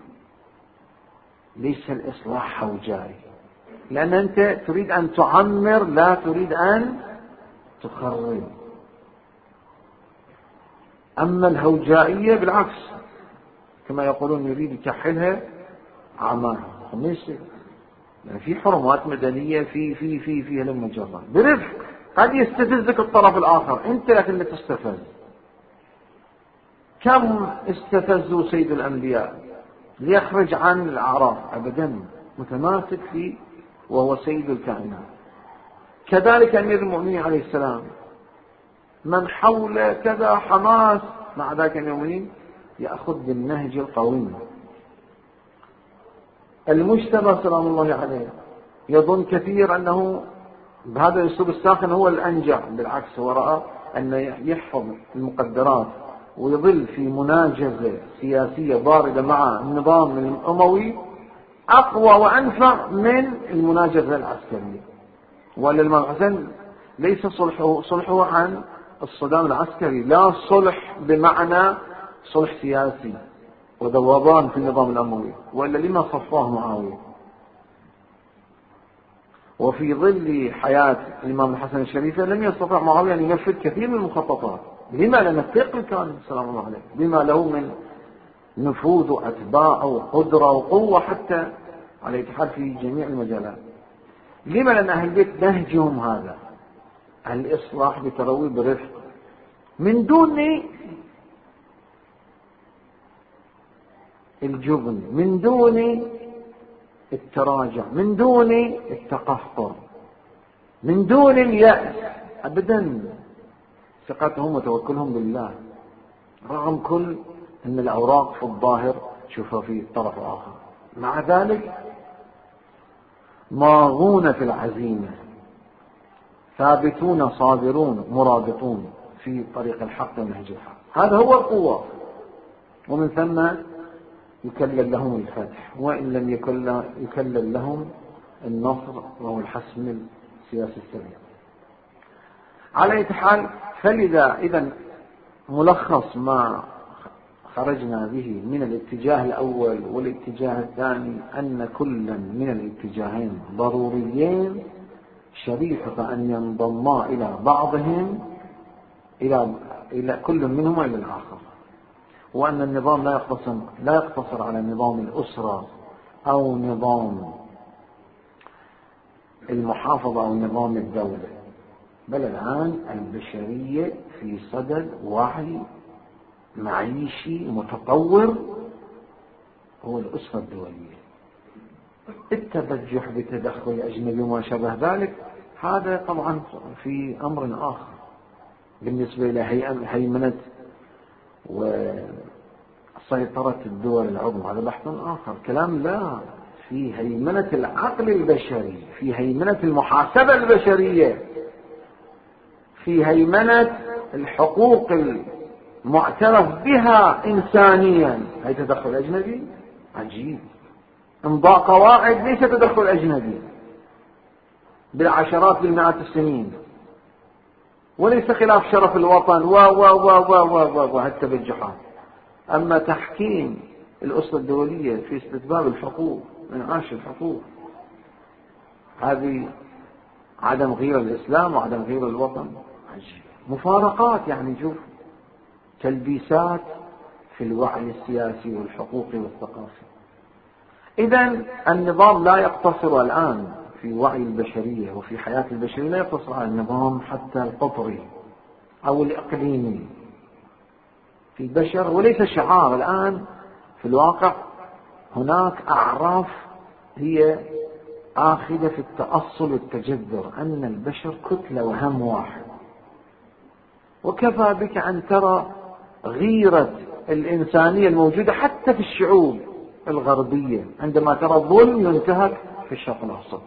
ليس الإصلاح هوجائي، لأن أنت تريد أن تعمر لا تريد أن تخرب. أما الهوجائية بالعكس كما يقولون يريد يكحلها عماها، ليس يعني في حرمات مدنية في في في فيها للمجرد برفق. قد يستفزك الطرف الآخر، أنت لكن لا تستفز. كم استفزوا سيد الأنبياء ليخرج عن الأعراف؟ أبدا، متماسك فيه وهو سيد الكائنات. كذلك أمير المؤمنين عليه السلام من حول كذا حماس، مع ذلك المؤمنين يأخذ بالنهج القويم. المجتبى سلام الله عليه يظن كثير أنه بهذا الأسلوب الساخن هو الأنجع، بالعكس هو رأى أن يحفظ المقدرات ويظل في مناجزة سياسية باردة مع النظام الأموي أقوى وأنفع من المناجزة العسكرية. ولا الإمام الحسن ليس صلحه صلحه عن الصدام العسكري، لا صلح بمعنى صلح سياسي وذوبان في النظام الأموي، وإلا لما صفاه معاوية. وفي ظل حياة الإمام الحسن الشريفة لم يستطع معاوية أن ينفذ كثير من المخططات. لما؟ لأن الثقل كان سلام الله عليه بما له من نفوذ وأتباع وقدرة وقوة حتى على الاتحاد في جميع المجالات. لما؟ لأن أهل البيت نهجهم هذا الإصلاح بتروي برفق، من دون الجبن، من دون التراجع، من دون التقهقر، من دون اليأس، أبدا. ثقتهم وتوكلهم بالله رغم كل أن الأوراق في الظاهر شوفها في الطرف الآخر، مع ذلك ماغون في العزيمة، ثابتون صابرون مرابطون في طريق الحق ونهج الحق. هذا هو القوة، ومن ثم يكلل لهم الفتح، وإن لم يكلل لهم النصر وهو الحسم السياسي السريع. على أي حال، فلذا إذن ملخص ما خرجنا به من الاتجاه الأول والاتجاه الثاني أن كلا من الاتجاهين ضروريين شريحة أن ينضما إلى بعضهم إلى إلى كل منهما إلى الآخر، وأن النظام لا يقتصر لا يقتصر على نظام الأسرة أو نظام المحافظة أو نظام الدولة، بل الآن البشرية في صدد وعي معيشي متطور هو الأسرة الدولية. التبجح بتدخل الأجنبي وما شابه ذلك هذا طبعا في أمر آخر بالنسبة إلى هيمنة وسيطرة الدول العظمى، هذا بحث آخر. كلام لا، في هيمنة العقل البشري، في هيمنة المحاسبة البشرية، في هيمنة الحقوق المعترف بها إنسانيا. هي تدخل أجنبي عجيب، امضاء قواعد ليس تدخل أجنبي بالعشرات بالمئات السنين، وليس خلاف شرف الوطن و و و و و و وهالتبجحات. أما تحكيم الأسرة الدولية في استتباب الحقوق وإنعاش الحقوق، هذه عدم غيرة الإسلام وعدم غيرة الوطن. مفارقات يعني، شوف، تلبيسات في الوعي السياسي والحقوقي والثقافي. إذن النظام لا يقتصر الآن في وعي البشرية وفي حياة البشرية، لا يقتصر على النظام حتى القطري أو الإقليمي في البشر، وليس شعار. الآن في الواقع هناك أعراف هي آخذة في التأصل والتجذر، أن البشر كتلة وهم واحد. وكفى بك أن ترى غيرة الإنسانية الموجودة حتى في الشعوب الغربية عندما ترى ظلم ينتهك في الشرق الأوسط.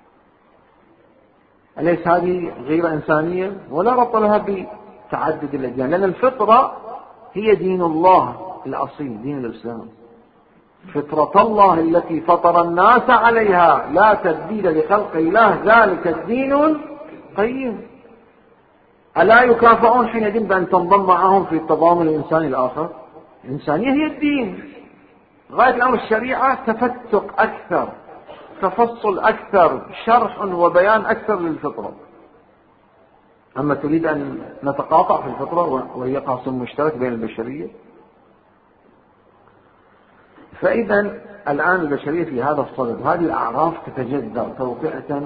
أليس هذه غيرة إنسانية؟ ولا ربط لها بتعدد الأديان، لأن الفطرة هي دين الله الأصيل، دين الإسلام، فطرة الله التي فطر الناس عليها، لا تبديل لخلق الله، ذلك الدين القيم. ألا يكافئون حينئذ بأن تنضم معهم في التضامن الإنساني الآخر؟ الإنسانية هي الدين. غاية الأمر الشريعة تفتق أكثر، تفصل أكثر، شرح وبيان أكثر للفطرة. أما تريد أن نتقاطع في الفطرة وهي قاسم مشترك بين البشرية. فإذا الآن البشرية في هذا الصدد، هذه الأعراف تتجذر توقعة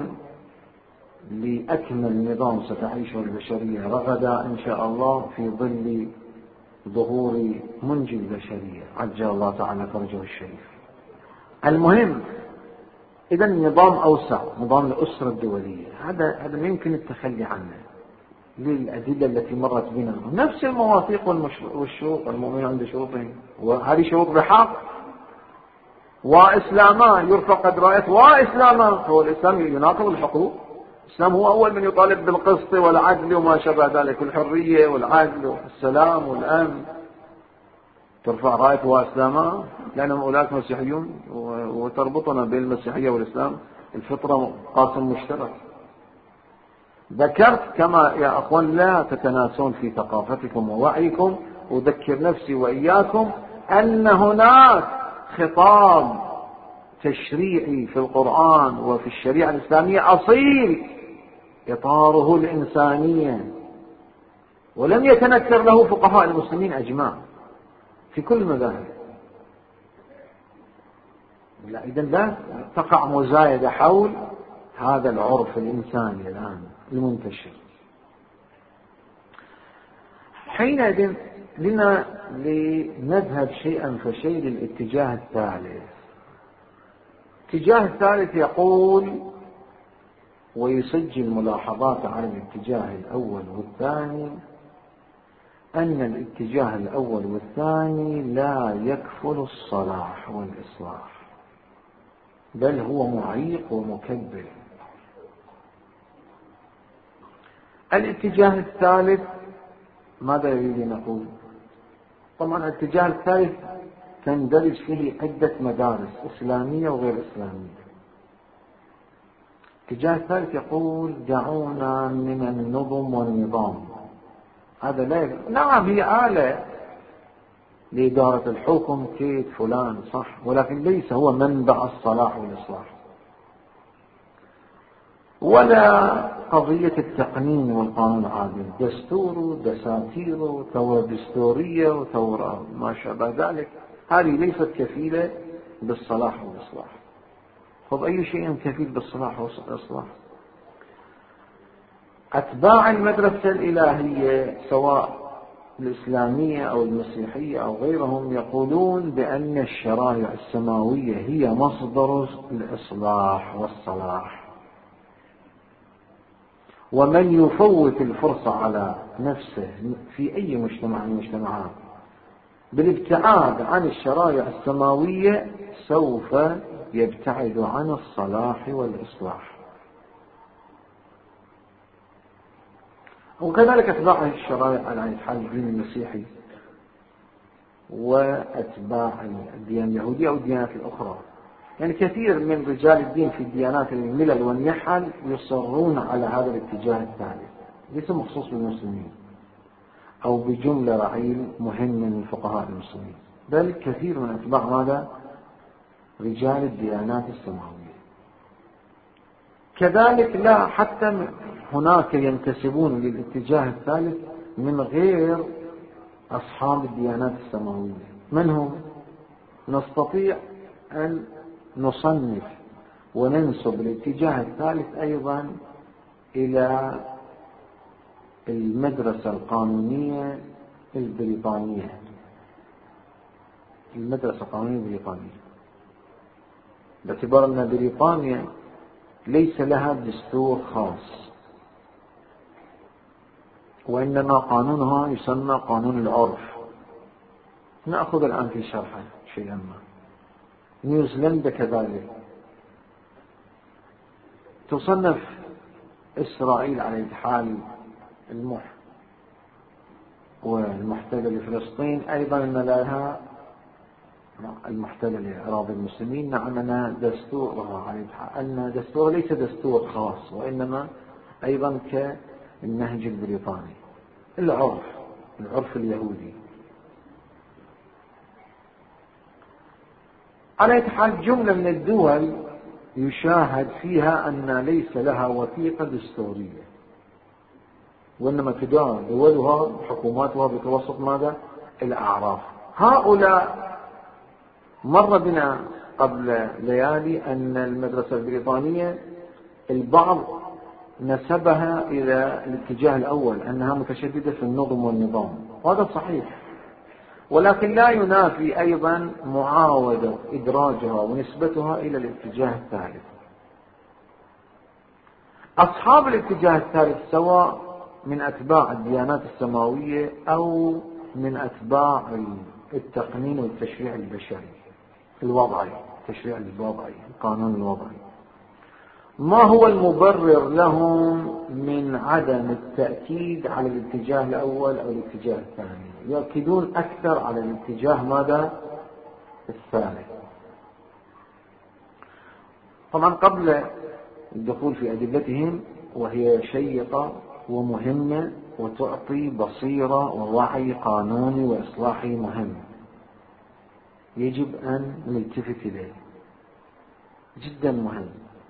لأكمل نظام ستعيشه البشرية رغدا إن شاء الله في ظل ظهور منجي البشرية عجل الله تعالى فرجه الشريف. المهم، إذا النظام أوسع، نظام الأسرة الدولية، هذا هذا ما يمكن التخلي عنه للأدلة التي مرت بنا. نفس المواثيق والشروط، المؤمن عند شروطهم، وهذه شروط بحق. وإسلاما يرفع قد رأيت وإسلاما، هو الإسلام يناقض الحقوق؟ الإسلام هو أول من يطالب بالقسط والعدل وما شابه ذلك، والحرية والعدل والسلام والأمن. ترفع راية وإسلاما لأنهم أولئك مسيحيون، وتربطنا بين المسيحية والإسلام الفطرة قاسم مشترك. ذكرت كما يا أخوان لا تتناسون في ثقافتكم ووعيكم، أذكر نفسي وإياكم أن هناك خطاب تشريعي في القرآن وفي الشريعة الإسلامية أصيل إطاره الإنسانية، ولم يتنكر له فقهاء المسلمين أجمع في كل المذاهب. لا، إذن لا تقع مزايدة حول هذا العرف الإنساني الآن المنتشر. حينئذ لنا لنذهب شيئا فشيء للاتجاه الثالث. الاتجاه الثالث يقول ويسجل ملاحظات على الاتجاه الأول والثاني، أن الاتجاه الأول والثاني لا يكفل الصلاح والإصلاح، بل هو معيق ومكبر. الاتجاه الثالث ماذا يريد نقول؟ طبعا الاتجاه الثالث تندرج فيه عدة مدارس إسلامية وغير إسلامية. الاتجاه الثالث يقول دعونا من النظم والنظام. هذا لا يجب. نعم هي آلة لإدارة الحكم كيد فلان صح، ولكن ليس هو منبع الصلاح والإصلاح، ولا قضية التقنين والقانون العادل، دستور دساتير ثورة دستورية وثورة ما شابه ذلك، هذه ليست كفيلة بالصلاح والإصلاح. خذ أي شيء كفيل بالصلاح والإصلاح. أتباع المدرسة الإلهية سواء الإسلامية أو المسيحية أو غيرهم يقولون بأن الشرائع السماوية هي مصدر الإصلاح والصلاح، ومن يفوت الفرصة على نفسه في أي مجتمع من المجتمعات بالابتعاد عن الشرائع السماوية سوف يبتعد عن الصلاح والإصلاح. وكذلك أتباع الشرائع على الحال الدين المسيحي وأتباع الديانة اليهودية أو الديانات الأخرى، يعني كثير من رجال الدين في الديانات الملل والنحل يصرون على هذا الاتجاه الثالث، ليس مخصوص بالمسلمين أو بجملة رعيل مهم من فقهاء المسلمين، بل كثير من أتباع ماذا؟ رجال الديانات السماوية. كذلك لا حتى هناك ينتسبون للاتجاه الثالث من غير أصحاب الديانات السماوية. من هم؟ نستطيع أن نصنف وننسب الاتجاه الثالث أيضا إلى المدرسة القانونية البريطانية. المدرسة القانونية البريطانية باعتبار أن بريطانيا ليس لها دستور خاص، وإنما قانونها يسمى قانون العرف. نأخذ الآن في شرحه شيئا ما. نيوزيلندا كذلك. تصنف إسرائيل على الحال المح والمحتلة لفلسطين أيضا أن لها المحتلة لأراضي المسلمين نعم أن دستورها على الحال أن دستور ليس دستور خاص، وإنما أيضا كالنهج البريطاني العرف العرف اليهودي. على حال جملة من الدول يشاهد فيها أن ليس لها وثيقة دستورية، وإنما تدار دولها حكوماتها بتوسط ماذا؟ الأعراف. هؤلاء مر بنا قبل ليالي أن المدرسة البريطانية البعض نسبها إلى الاتجاه الأول أنها متشددة في النظم والنظام، وهذا صحيح، ولكن لا ينافي أيضا معاودة إدراجها ونسبتها إلى الاتجاه الثالث. أصحاب الاتجاه الثالث سواء من أتباع الديانات السماوية أو من أتباع التقنين والتشريع البشري الوضعي، التشريع الوضعي، القانون الوضعي، ما هو المبرر لهم من عدم التأكيد على الاتجاه الأول أو الاتجاه الثاني؟ يؤكدون أكثر على الاتجاه ماذا؟ الثالث. طبعا قبل الدخول في أدلتهم، وهي شيقة ومهمة وتعطي بصيرة ووعي قانوني وإصلاحي مهم يجب أن نلتفت إليه، جدا مهم.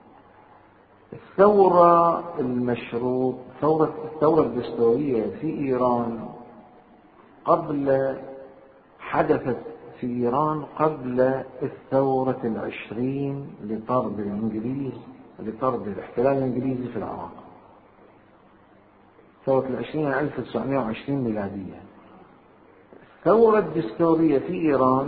الثورة المشروط ثورة الثورة الدستورية في إيران قبل حدثت في إيران قبل الثورة العشرين لطرد الإنجليز لطرد الاحتلال الإنجليزي في العراق. ثورة العشرين ألف وتسعمائة وعشرين ميلادية. الثورة الدستورية في إيران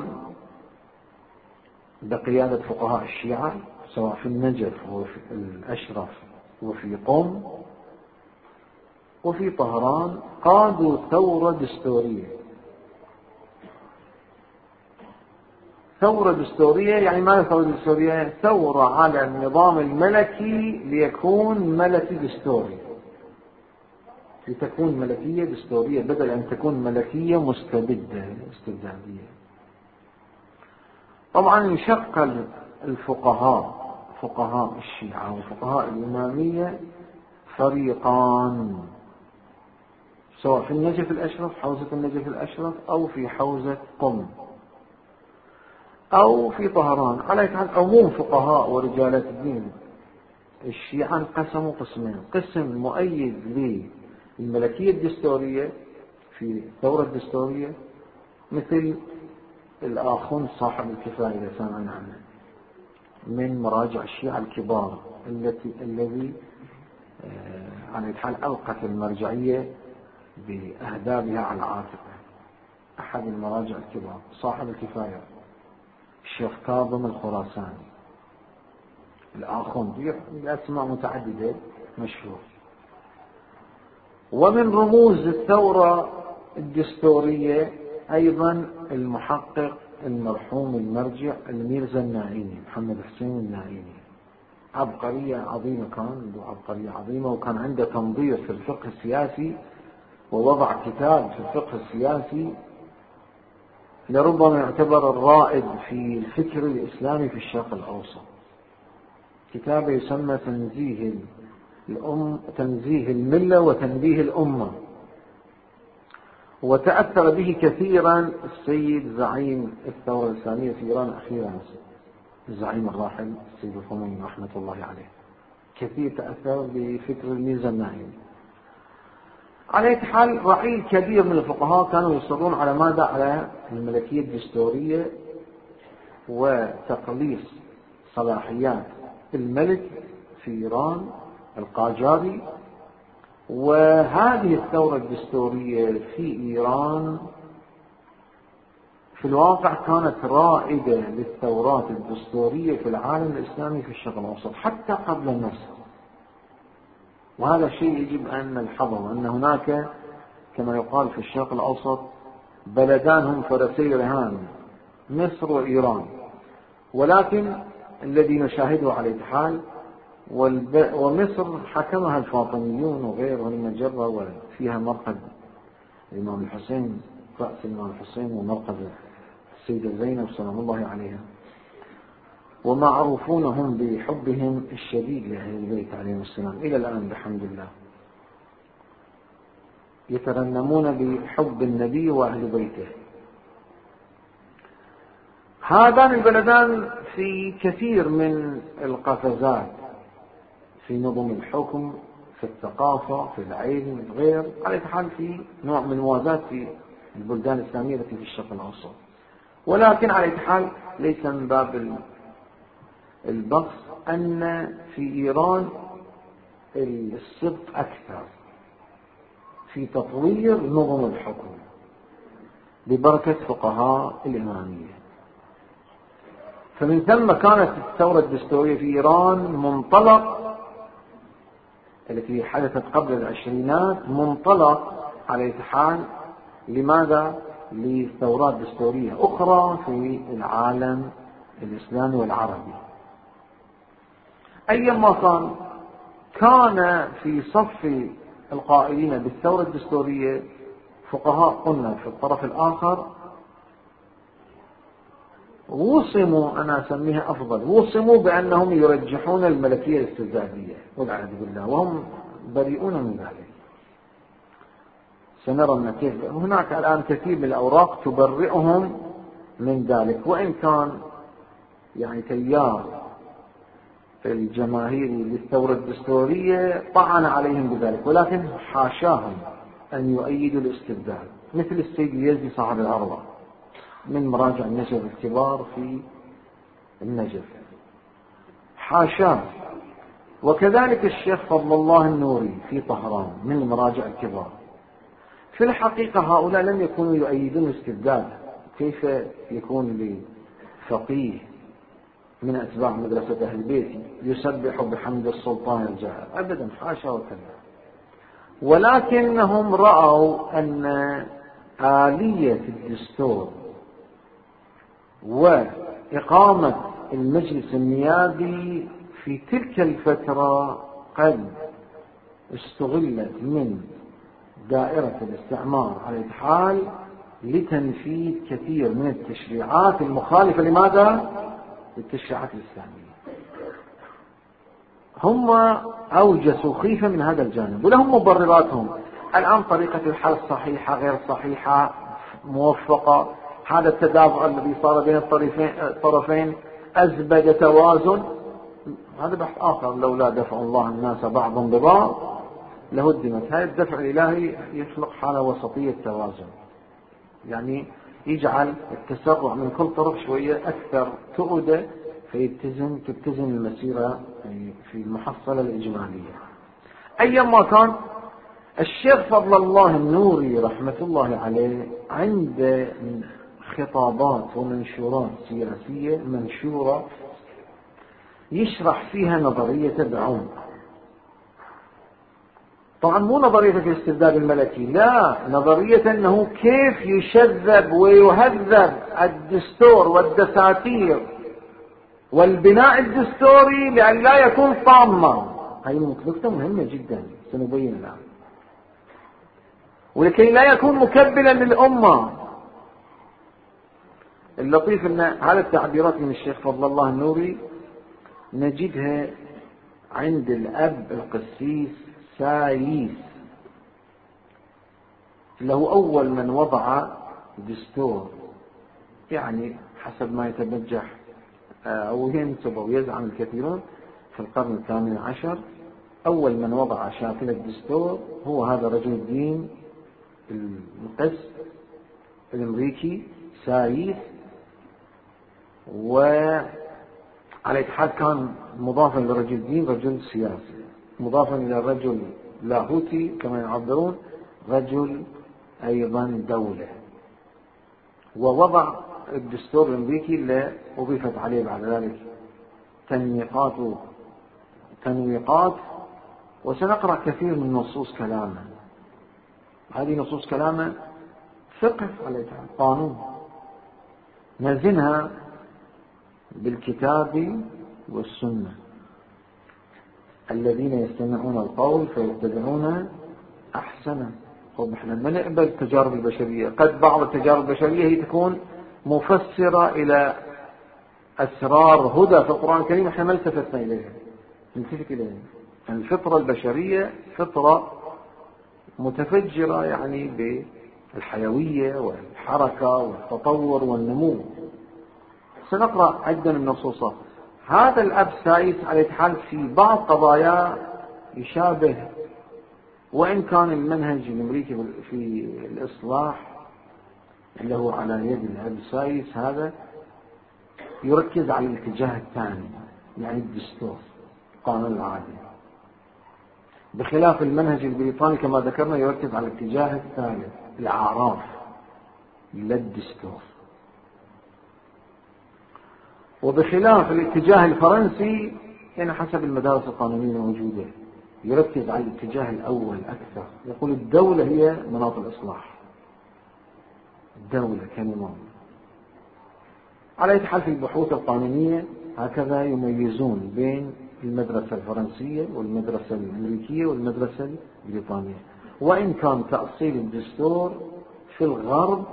بقيادة فقهاء الشيعة سواء في النجف وفي الأشرف وفي قم وفي طهران قادوا ثورة دستورية. ثورة دستورية يعني ماذا ثورة دستورية؟ ثورة على النظام الملكي ليكون ملكي دستوري، لتكون ملكية دستورية بدل أن تكون ملكية مستبدة استبدادية. طبعا انشق الفقهاء فقهاء الشيعة وفقهاء الإمامية فريقان، سواء في النجف الأشرف حوزة النجف الأشرف أو في حوزة قم أو في طهران. على حال عموم فقهاء ورجالات الدين الشيعة انقسموا قسمين: قسم مؤيد للملكية الدستورية في الثورة الدستورية مثل الآخون صاحب الكفاية إذا سمعنا عنه من مراجع الشيعة الكبار التي الذي على حال ألقت المرجعية بأهدابها على عاتقه. أحد المراجع الكبار صاحب الكفاية الشيخ كاظم الخراساني. الآخون بأسماء متعددة مشهور. ومن رموز الثورة الدستورية أيضا المحقق المرحوم المرجع الميرزا الناعيني، محمد حسين الناعيني. عبقرية عظيمة، كان عنده عبقرية عظيمة، وكان عنده تنظير في الفقه السياسي ووضع كتاب في الفقه السياسي لربما يعتبر الرائد في الفكر الإسلامي في الشرق الأوسط. كتابه يسمى تنزيه الأم تنزيه الملة وتنبيه الأمة. وتأثر به كثيرا السيد زعيم الثورة الإسلامية في إيران أخيرا، الزعيم الراحل السيد الخميني رحمة الله عليه، كثير تأثر بفكر الميزة الناهية. على أي حال رعيل كبير من الفقهاء كانوا يصرون على ماذا؟ على الملكية الدستورية وتقليص صلاحيات الملك في إيران القاجاري. وهذه الثورة الدستورية في إيران في الواقع كانت رائدة للثورات الدستورية في العالم الإسلامي في الشرق الأوسط حتى قبل النصر. وهذا الشيء يجب أن نلحظه، أن هناك كما يقال في الشرق الأوسط بلدان هم فرسي رهان، مصر وإيران، ولكن الذي نشاهده على الحال والب... ومصر حكمها الفاطميون وغيرهم المجرة، وفيها مرقد الإمام الحسين، رأس الإمام الحسين، ومرقد السيدة زينب سلام الله عليها، ومعروفون هم بحبهم الشديد لأهل البيت عليهم السلام إلى الآن بحمد الله، يترنمون بحب النبي وأهل بيته. هذان البلدان في كثير من القفزات في نظم الحكم، في الثقافة، في العلم، غير على حال في نوع من موازاة في البلدان الإسلامية التي في الشرق الأوسط. ولكن على حال ليس من باب البخس أن في إيران الصدق أكثر في تطوير نظم الحكم ببركة فقهاء الإمامية. فمن ثم كانت الثورة الدستورية في إيران منطلق التي حدثت قبل العشرينات، منطلق على حال لماذا؟ لثورات دستورية أخرى في العالم الإسلامي والعربي. أيما كان كان في صف القائلين بالثورة الدستورية فقهاء قلنا في الطرف الآخر وصموا، أنا أسميها أفضل، وصموا بأنهم يرجحون الملكية الاستبدادية والعياذ بالله، وهم بريئون من ذلك. سنرى أن كيف هناك الآن كثير من الأوراق تبرئهم من ذلك، وإن كان يعني تيار الجماهيري للثورة الدستورية طعن عليهم بذلك، ولكن حاشاهم أن يؤيدوا الاستبداد، مثل السيد اليزدي صاحب العرضة من مراجع النجف الكبار في النجف، حاشاه. وكذلك الشيخ فضل الله النوري في طهران من المراجع الكبار. في الحقيقة هؤلاء لم يكونوا يؤيدون الاستبداد. كيف يكون لفقيه من أتباع مدرسة أهل البيت يسبح بحمد السلطان الجاهر؟ أبدا، حاشا وكذا. ولكنهم رأوا أن آلية الدستور وإقامة المجلس النيابي في تلك الفترة قد استغلت من دائرة الاستعمار على الحال لتنفيذ كثير من التشريعات المخالفة لماذا؟ للتشريعات الإسلامية. هم أوجسوا خيفة من هذا الجانب، ولهم مبرراتهم. الآن طريقة الحل صحيحة غير صحيحة موفقة، هذا التدافع الذي صار بين الطرفين أزبد توازن، هذا بحث آخر. لولا دفع الله الناس بعضهم ببعض لهدمت. هذا الدفع الإلهي يخلق حالة وسطية توازن، يعني يجعل التسرع من كل طرف شوية أكثر تؤدى، فيتزن تتزن المسيرة في المحصلة الإجمالية. أيما كان الشيخ فضل الله النوري رحمة الله عليه عند خطابات ومنشورات سياسية منشورة يشرح فيها نظرية بعمق. طبعا مو نظرية في الاستبداد الملكي، لا، نظرية أنه كيف يشذب ويهذب الدستور والدساتير والبناء الدستوري لأن لا يكون طامة. هذه نقطة مهمة جدا سنبين الآن. ولكي لا يكون مكبلا للأمة. اللطيف أن هذه التعبيرات من الشيخ فضل الله النوري نجدها عند الأب القسيس سايس، اللي هو أول من وضع دستور، يعني حسب ما يتبجح أو ينسب أو يزعم الكثيرون في القرن الثامن عشر، أول من وضع شاكلة الدستور هو هذا رجل الدين القس الأمريكي سايس. وعلى اتحاد كان مضافا لرجل الدين رجل سياسي، مضافا إلى رجل لاهوتي كما يعبرون، رجل أيضا دولة. ووضع الدستور الأمريكي اللي أضيفت عليه بعد ذلك تنميقات تنويقات، وسنقرأ كثير من نصوص كلامه. هذه نصوص كلامه فقه على قانون، نزنها بالكتاب والسنة. الذين يستمعون القول فيتبعون أحسنه. طب احنا ما نقبل التجارب البشرية، قد بعض التجارب البشرية هي تكون مفسرة إلى أسرار هدى في القرآن الكريم احنا ما التفتنا إليها، نلتفت إليها. الفطرة البشرية فطرة متفجرة يعني بالحيوية والحركة والتطور والنمو. سنقرأ عدة من النصوصات. هذا الأب سايس على الحال في بعض قضايا يشابه، وإن كان المنهج الأمريكي في الإصلاح اللي هو على يد الأب سايس هذا يركز على الاتجاه الثاني، يعني الدستور القانون العادي، بخلاف المنهج البريطاني كما ذكرنا يركز على الاتجاه الثالث الأعراف للدستور. وبخلاف الاتجاه الفرنسي يعني حسب المدارس القانونية الموجودة يركز على الاتجاه الأول أكثر، يقول الدولة هي مناط الإصلاح، الدولة كنظام. على أي حال في البحوث القانونية هكذا يميزون بين المدرسة الفرنسية والمدرسة الأمريكية والمدرسة البريطانية. وإن كان تأصيل الدستور في الغرب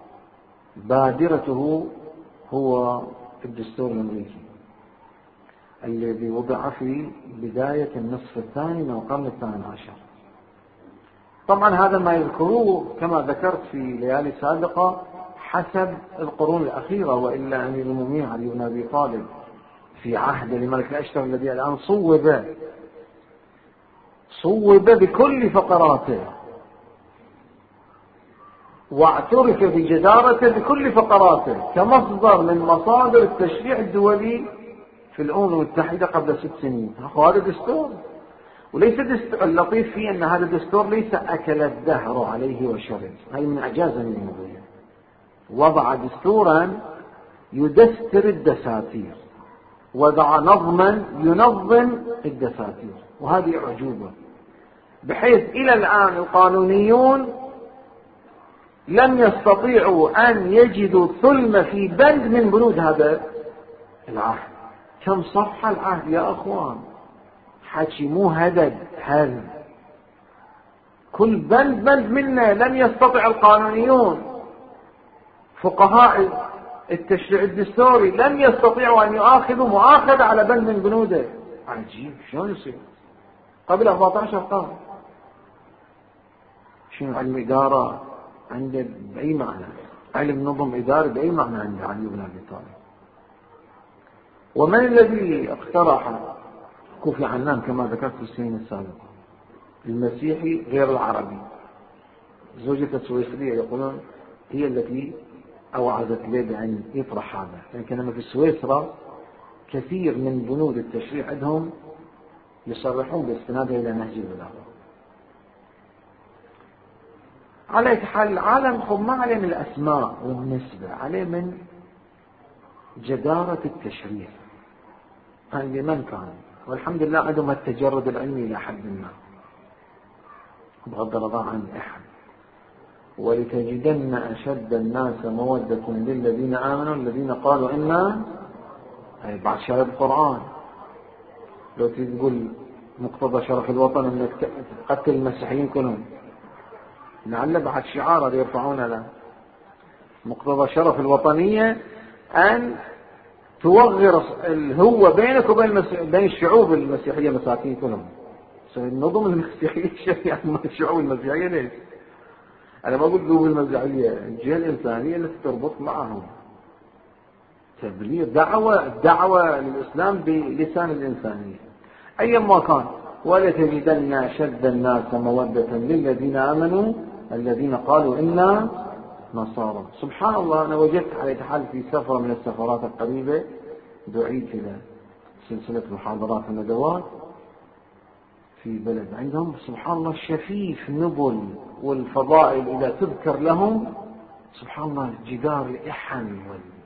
بادرته هو الدستور الأمريكي الذي وضع في بداية النصف الثاني من القرن الثامن عشر. طبعا هذا ما يذكروه كما ذكرت في ليالي سابقة حسب القرون الأخيرة، وإلا أمير المؤمنين علي بن أبي طالب في عهد الملك الأشتر الذي الآن صوب صوب بكل فقراته واعترف بجدارته بكل فقراته كمصدر من مصادر التشريع الدولي في الأمم المتحدة قبل ست سنين. هذا دستور، وليس دستور اللطيف فيه أن هذا الدستور ليس أكل الدهر عليه وشرب، هذه من أعجاز الموضوع. وضع دستورا يدستر الدساتير، وضع نظما ينظم الدساتير، وهذه أعجوبة، بحيث إلى الآن القانونيون لم يستطيعوا أن يجدوا ثلم في بند من بنود هذا العهد. كم صفحة العهد يا أخوان، حكي مو هدد هذا، كل بند بند منه لم يستطع القانونيون فقهاء التشريع الدستوري لم يستطيعوا أن يؤاخذوا مؤاخذة على بند من بنوده. عجيب، شلون يصير قبل أربعة عشر قرن؟ شنو علم إدارة عنده بأي معنى، علم نظم إداري بأي معنى عند علي بن أبي طالب؟ ومن الذي اقترح كوفي عنان كما ذكرت في السنين السابقة؟ المسيحي غير العربي، زوجته السويسرية يقولون هي التي أوعزت ليه بأن يطرح هذا، لكن في سويسرا كثير من بنود التشريع عندهم يصرحون باستنادها إلى نهج البلاغة. على أي حال العالم خب ما عليه من الأسماء والنسبة، عليه من جدارة التشريع عند من كان، والحمد لله عندهم التجرد العلمي إلى حد ما بغض النظر عن أحد. ولتجدن أشد الناس مودة للذين آمنوا الذين قالوا إنا، أي بعد شهادة القرآن. لو تقول مقتضى شرف الوطن أنك تقتل المسيحيين كلهم، لعل بعد شعار يرفعون له. مقتضى شرف الوطنية أن توغر الهوة بينك وبين المسيح... بين الشعوب المسيحية مساكين كلهم. النظم المسيحية شيء من الشعوب المسيحية ليش؟ أنا ما أقول الشعوب المسيحية، الجهة الإنسانية التي تربط معهم تبليغ دعوة دعوة للإسلام بلسان الإنسانية أيما كان. ولتجدن أشد الناس مودة للذين آمنوا الذين قالوا إنا نصارى. سبحان الله، أنا وجدت على حال في سفرة من السفرات القريبة دعيت إلى سلسلة محاضرات وندوات في بلد عندهم سبحان الله شفيف نبل والفضائل إذا تذكر لهم سبحان الله جدار الإحن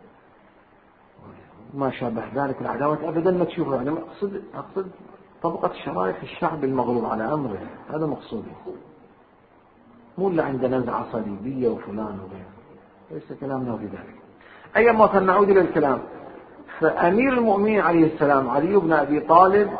وما شابه ذلك العداوات أبدا ما تشوفها. يعني أقصد أقصد طبقة شرائح الشعب المغلوب على أمره، هذا مقصودي، مو اللي عنده نزعة صليبية وفلان وغيره، ليس كلامنا في ذلك. أيما كان نعود إلى الكلام، فأمير المؤمنين عليه السلام علي بن أبي طالب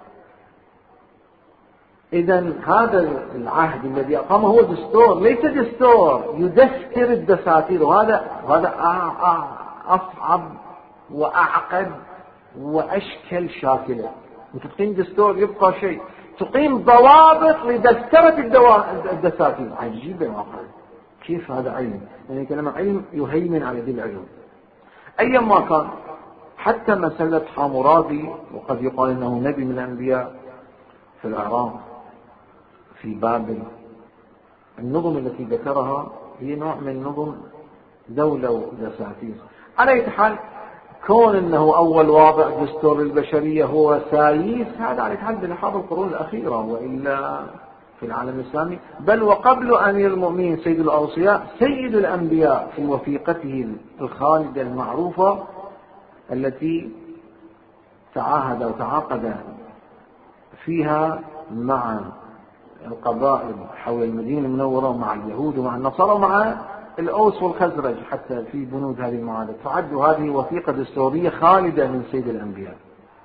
إذن هذا العهد الذي أقامه هو دستور، ليس دستور يدستر الدساتير، وهذا هذا أصعب وأعقد وأشكل شاكلة. أنت تقيم دستور يبقى شيء، تقيم ضوابط لدسترة الدساتير، عجيبة واقعا. كيف هذا علم؟ يعني كلمة علم يهيمن على ذي العلوم. أيما كان، حتى مسألة حامورابي وقد يقال إنه نبي من الأنبياء في العراق في بابل، النظم التي ذكرها هي نوع من نظم دولة ودساتير. على أي حال، كون أنه أول واضع دستور البشرية هو سايس، هذا على حال بلحاظ القرون الأخيرة، وإلا في العالم الإسلامي بل وقبل أمير المؤمنين سيد الأوصياء سيد الأنبياء في وثيقته الخالدة المعروفة التي تعاهد وتعاقد فيها مع القبائل حول المدينة المنورة ومع اليهود ومع النصارى ومع الأوس والخزرج حتى في بنود هذه المعاهدة، تعد هذه وثيقة دستورية خالدة من سيد الأنبياء،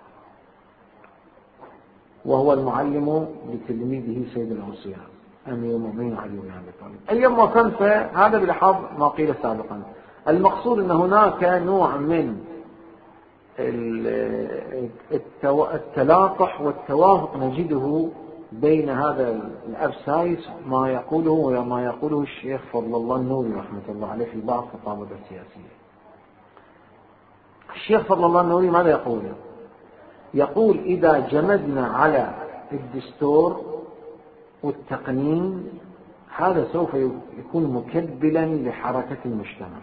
وهو المعلم لتلميذه سيد الأوصياء أمير المؤمنين علي بن أبي طالب. أيما كان، فهذا بلحاظ ما قيل سابقا. المقصود أن هناك نوع من التلاطح والتوافق نجده بين هذا الأب سايس ما يقوله وما يقوله الشيخ فضل الله النوري رحمة الله عليه في بعض خطابه السياسية. الشيخ فضل الله النوري ماذا يقول؟ يقول إذا جمدنا على الدستور والتقنين هذا سوف يكون مكبلا لحركة المجتمع.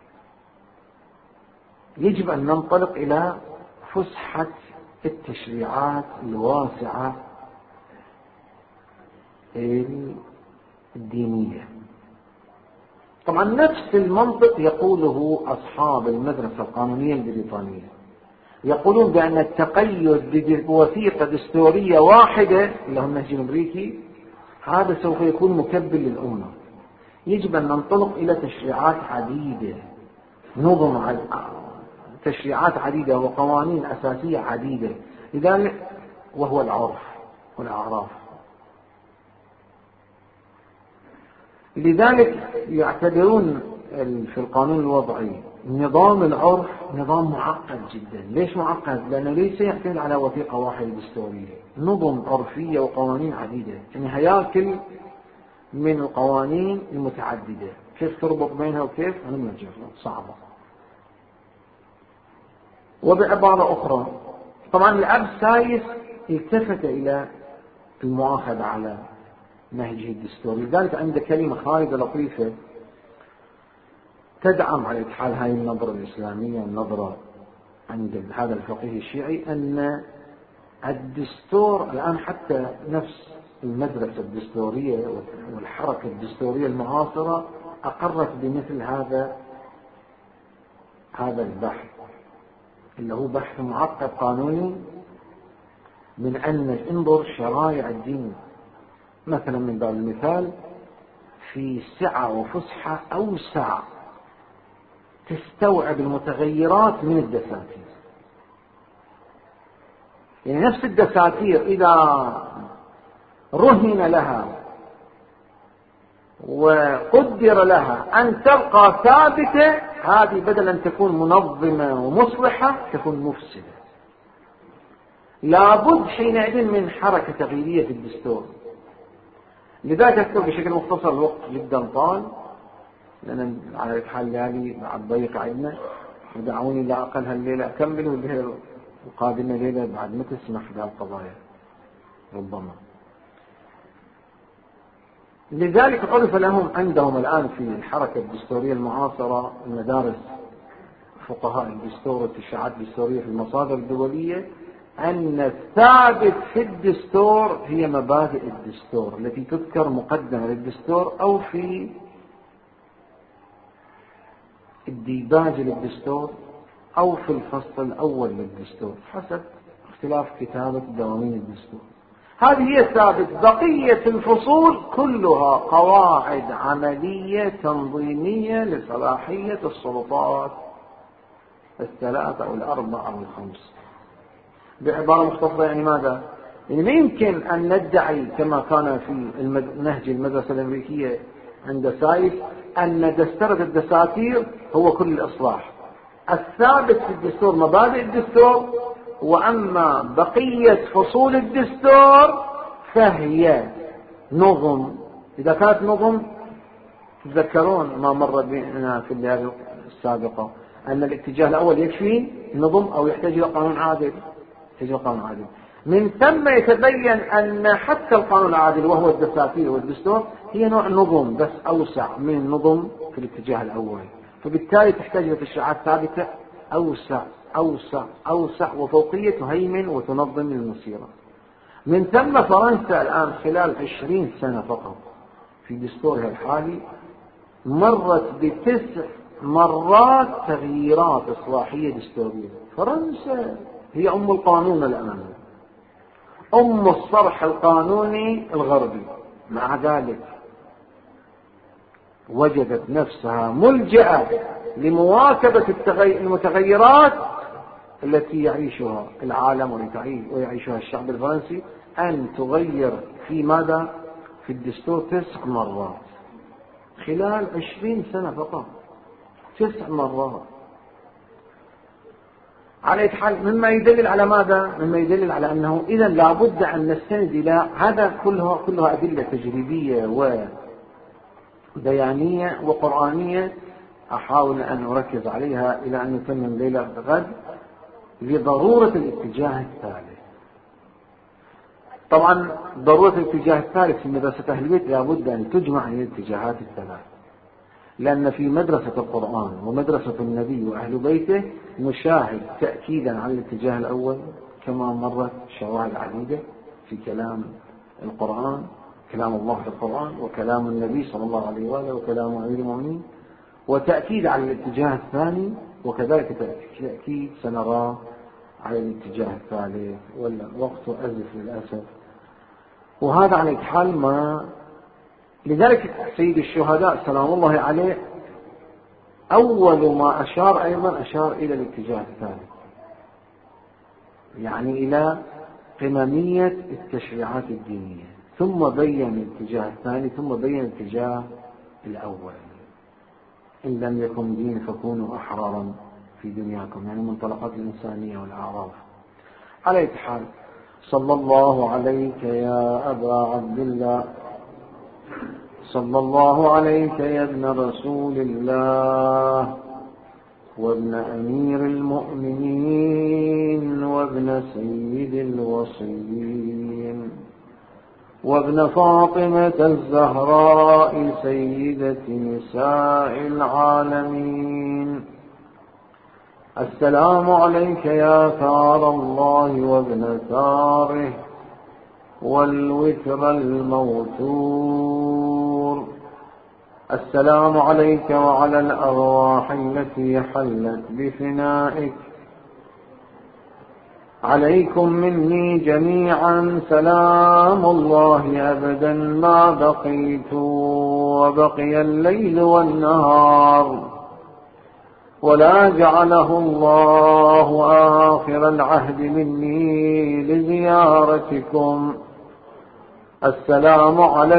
يجب أن ننطلق إلى فسحة التشريعات الواسعة الدينية. طبعا نفس المنطق يقوله أصحاب المدرسة القانونية البريطانية، يقولون بأن التقيد بوثيقة دستورية واحدة اللي هو النهج الأمريكي هذا سوف يكون مكبل للأمة. يجب أن ننطلق إلى تشريعات عديدة، نظم تشريعات عديدة وقوانين أساسية عديدة، لذلك وهو العرف والأعراف. لذلك يعتبرون في القانون الوضعي نظام العرف نظام معقد جدا. ليش معقد؟ لأنه ليس يعتمد على وثيقة واحدة دستورية، نظم عرفية وقوانين عديدة، يعني هياكل من القوانين المتعددة، كيف تربط بينها وكيف هنمجر صعبة. وبعبارة أخرى، طبعا الأب سايس التفت إلى المؤاخذة على نهجه الدستوري، لذلك عنده كلمة خالدة لطيفة تدعم على حال هاي النظرة الإسلامية والنظرة عند هذا الفقيه الشيعي، أن الدستور الآن حتى نفس المدرسة الدستورية والحركة الدستورية المعاصرة أقرت بمثل هذا هذا البحث اللي هو بحث معقد قانوني، من أن انظر شرائع الدين مثلا من باب المثال في سعة وفسحة أوسع تستوعب المتغيرات من الدساتير. يعني نفس الدساتير إذا رهن لها وقدر لها أن تبقى ثابتة هذه بدل أن تكون منظمة ومصلحة تكون مفسدة. لابد حينئذ من حركة تغييرية في الدستور. لذلك أذكر بشكل مختصر، الوقت جدا طال لأن على الحال ليالي بعد ضيق عندنا، ودعوني لا أقل هالليلة أكمل، والليلة القادمة ليلة بعد ما تسمح بهالقضايا ربما. لذلك عرف لهم عندهم الآن في الحركة الدستورية المعاصرة المدارس فقهاء الدستور والتشريعات الدستورية في المصادر الدولية أن الثابت في الدستور هي مبادئ الدستور التي تذكر مقدمة للدستور أو في الديباج للدستور أو في الفصل الأول للدستور حسب اختلاف كتابة دواوين الدستور. هذه هي الثابت. بقية الفصول كلها قواعد عملية تنظيمية لصلاحية السلطات الثلاثة أو الأربعة أو الخمس. بعبارة مختصرة يعني ماذا؟ يعني يمكن أن ندعي كما كان في نهج المدرسة الأمريكية عند سايس أن دسترة الدساتير هو كل الإصلاح. الثابت في الدستور مبادئ الدستور، وأما بقية فصول الدستور فهي نظم. إذا كانت نظم، تذكرون ما مر بنا في الليالي السابقة أن الاتجاه الأول يكفي نظم أو يحتاج إلى قانون عادل. يحتاج إلى قانون عادل. من ثم يتبين أن حتى القانون العادل وهو الدساتير والدستور هي نوع نظم بس أوسع من النظم في الاتجاه الأول، فبالتالي تحتاج إلى تشريعات ثابتة أوسع أوسع أوسع وفوقية تهيمن وتنظم المسيرة. من ثم فرنسا الآن خلال عشرين سنة فقط في دستورها الحالي مرت بتسع مرات تغييرات إصلاحية دستورية. فرنسا هي أم القانون الآن، أم الصرح القانوني الغربي، مع ذلك وجدت نفسها ملجأة لمواكبة المتغيرات التي يعيشها العالم ويعيشها الشعب الفرنسي، أن تغير في ماذا؟ في الدستور تسع مرات خلال عشرين سنة فقط. تسع مرات. على حال مما يدلل على ماذا؟ مما يدلل على أنه إذا لابد أن نستند إلى هذا كلها كلها أدلة تجريبية وبيانية وقرآنية أحاول أن أركز عليها إلى أن نتمم ليلة غد لضرورة الاتجاه الثالث. طبعا ضرورة الاتجاه الثالث في مدرسة أهل البيت لابد أن تجمع الاتجاهات الثلاث، لأن في مدرسة القرآن ومدرسة النبي وأهل بيته نشاهد تأكيدا على الاتجاه الأول كما مرت شواهد عديدة في كلام القرآن، كلام الله في القرآن وكلام النبي صلى الله عليه وآله وكلام أمير المؤمنين، وتأكيد على الاتجاه الثاني، وكذلك تأكيد سنراه على الاتجاه الثالث. والوقت أزف للأسف. وهذا على حال ما لذلك سيد الشهداء سلام الله عليه أول ما أشار أيضا أشار إلى الاتجاه الثالث، يعني إلى قممية التشريعات الدينية، ثم بين الاتجاه الثاني، ثم بين الاتجاه الأول. إن لم يكن دين فكونوا أحرارا في دنياكم، يعني منطلقات الإنسانية والأعراف. على أي حال صلى الله عليك يا أبا عبد الله، صلى الله عليك يا ابن رسول الله وابن أمير المؤمنين وابن سيد الوصيين وابن فاطمة الزهراء سيدة نساء العالمين. السلام عليك يا ثار الله وابن ثاره والوتر الموتور. السلام عليك وعلى الأرواح التي حلت بفنائك. عليكم مني جميعا سلام الله أبدا ما بقيت وبقي الليل والنهار، ولا جعله الله آخر العهد مني لزيارتكم. السلام على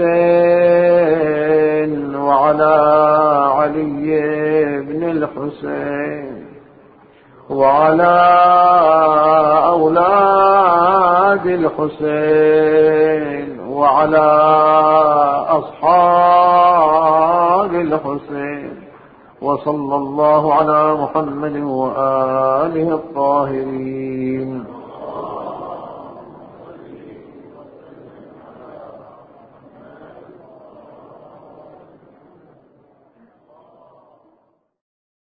الحسين وعلى علي بن الحسين وعلى أولاد الحسين وعلى أصحاب الحسين، وصلى الله على محمد وآله الطاهرين.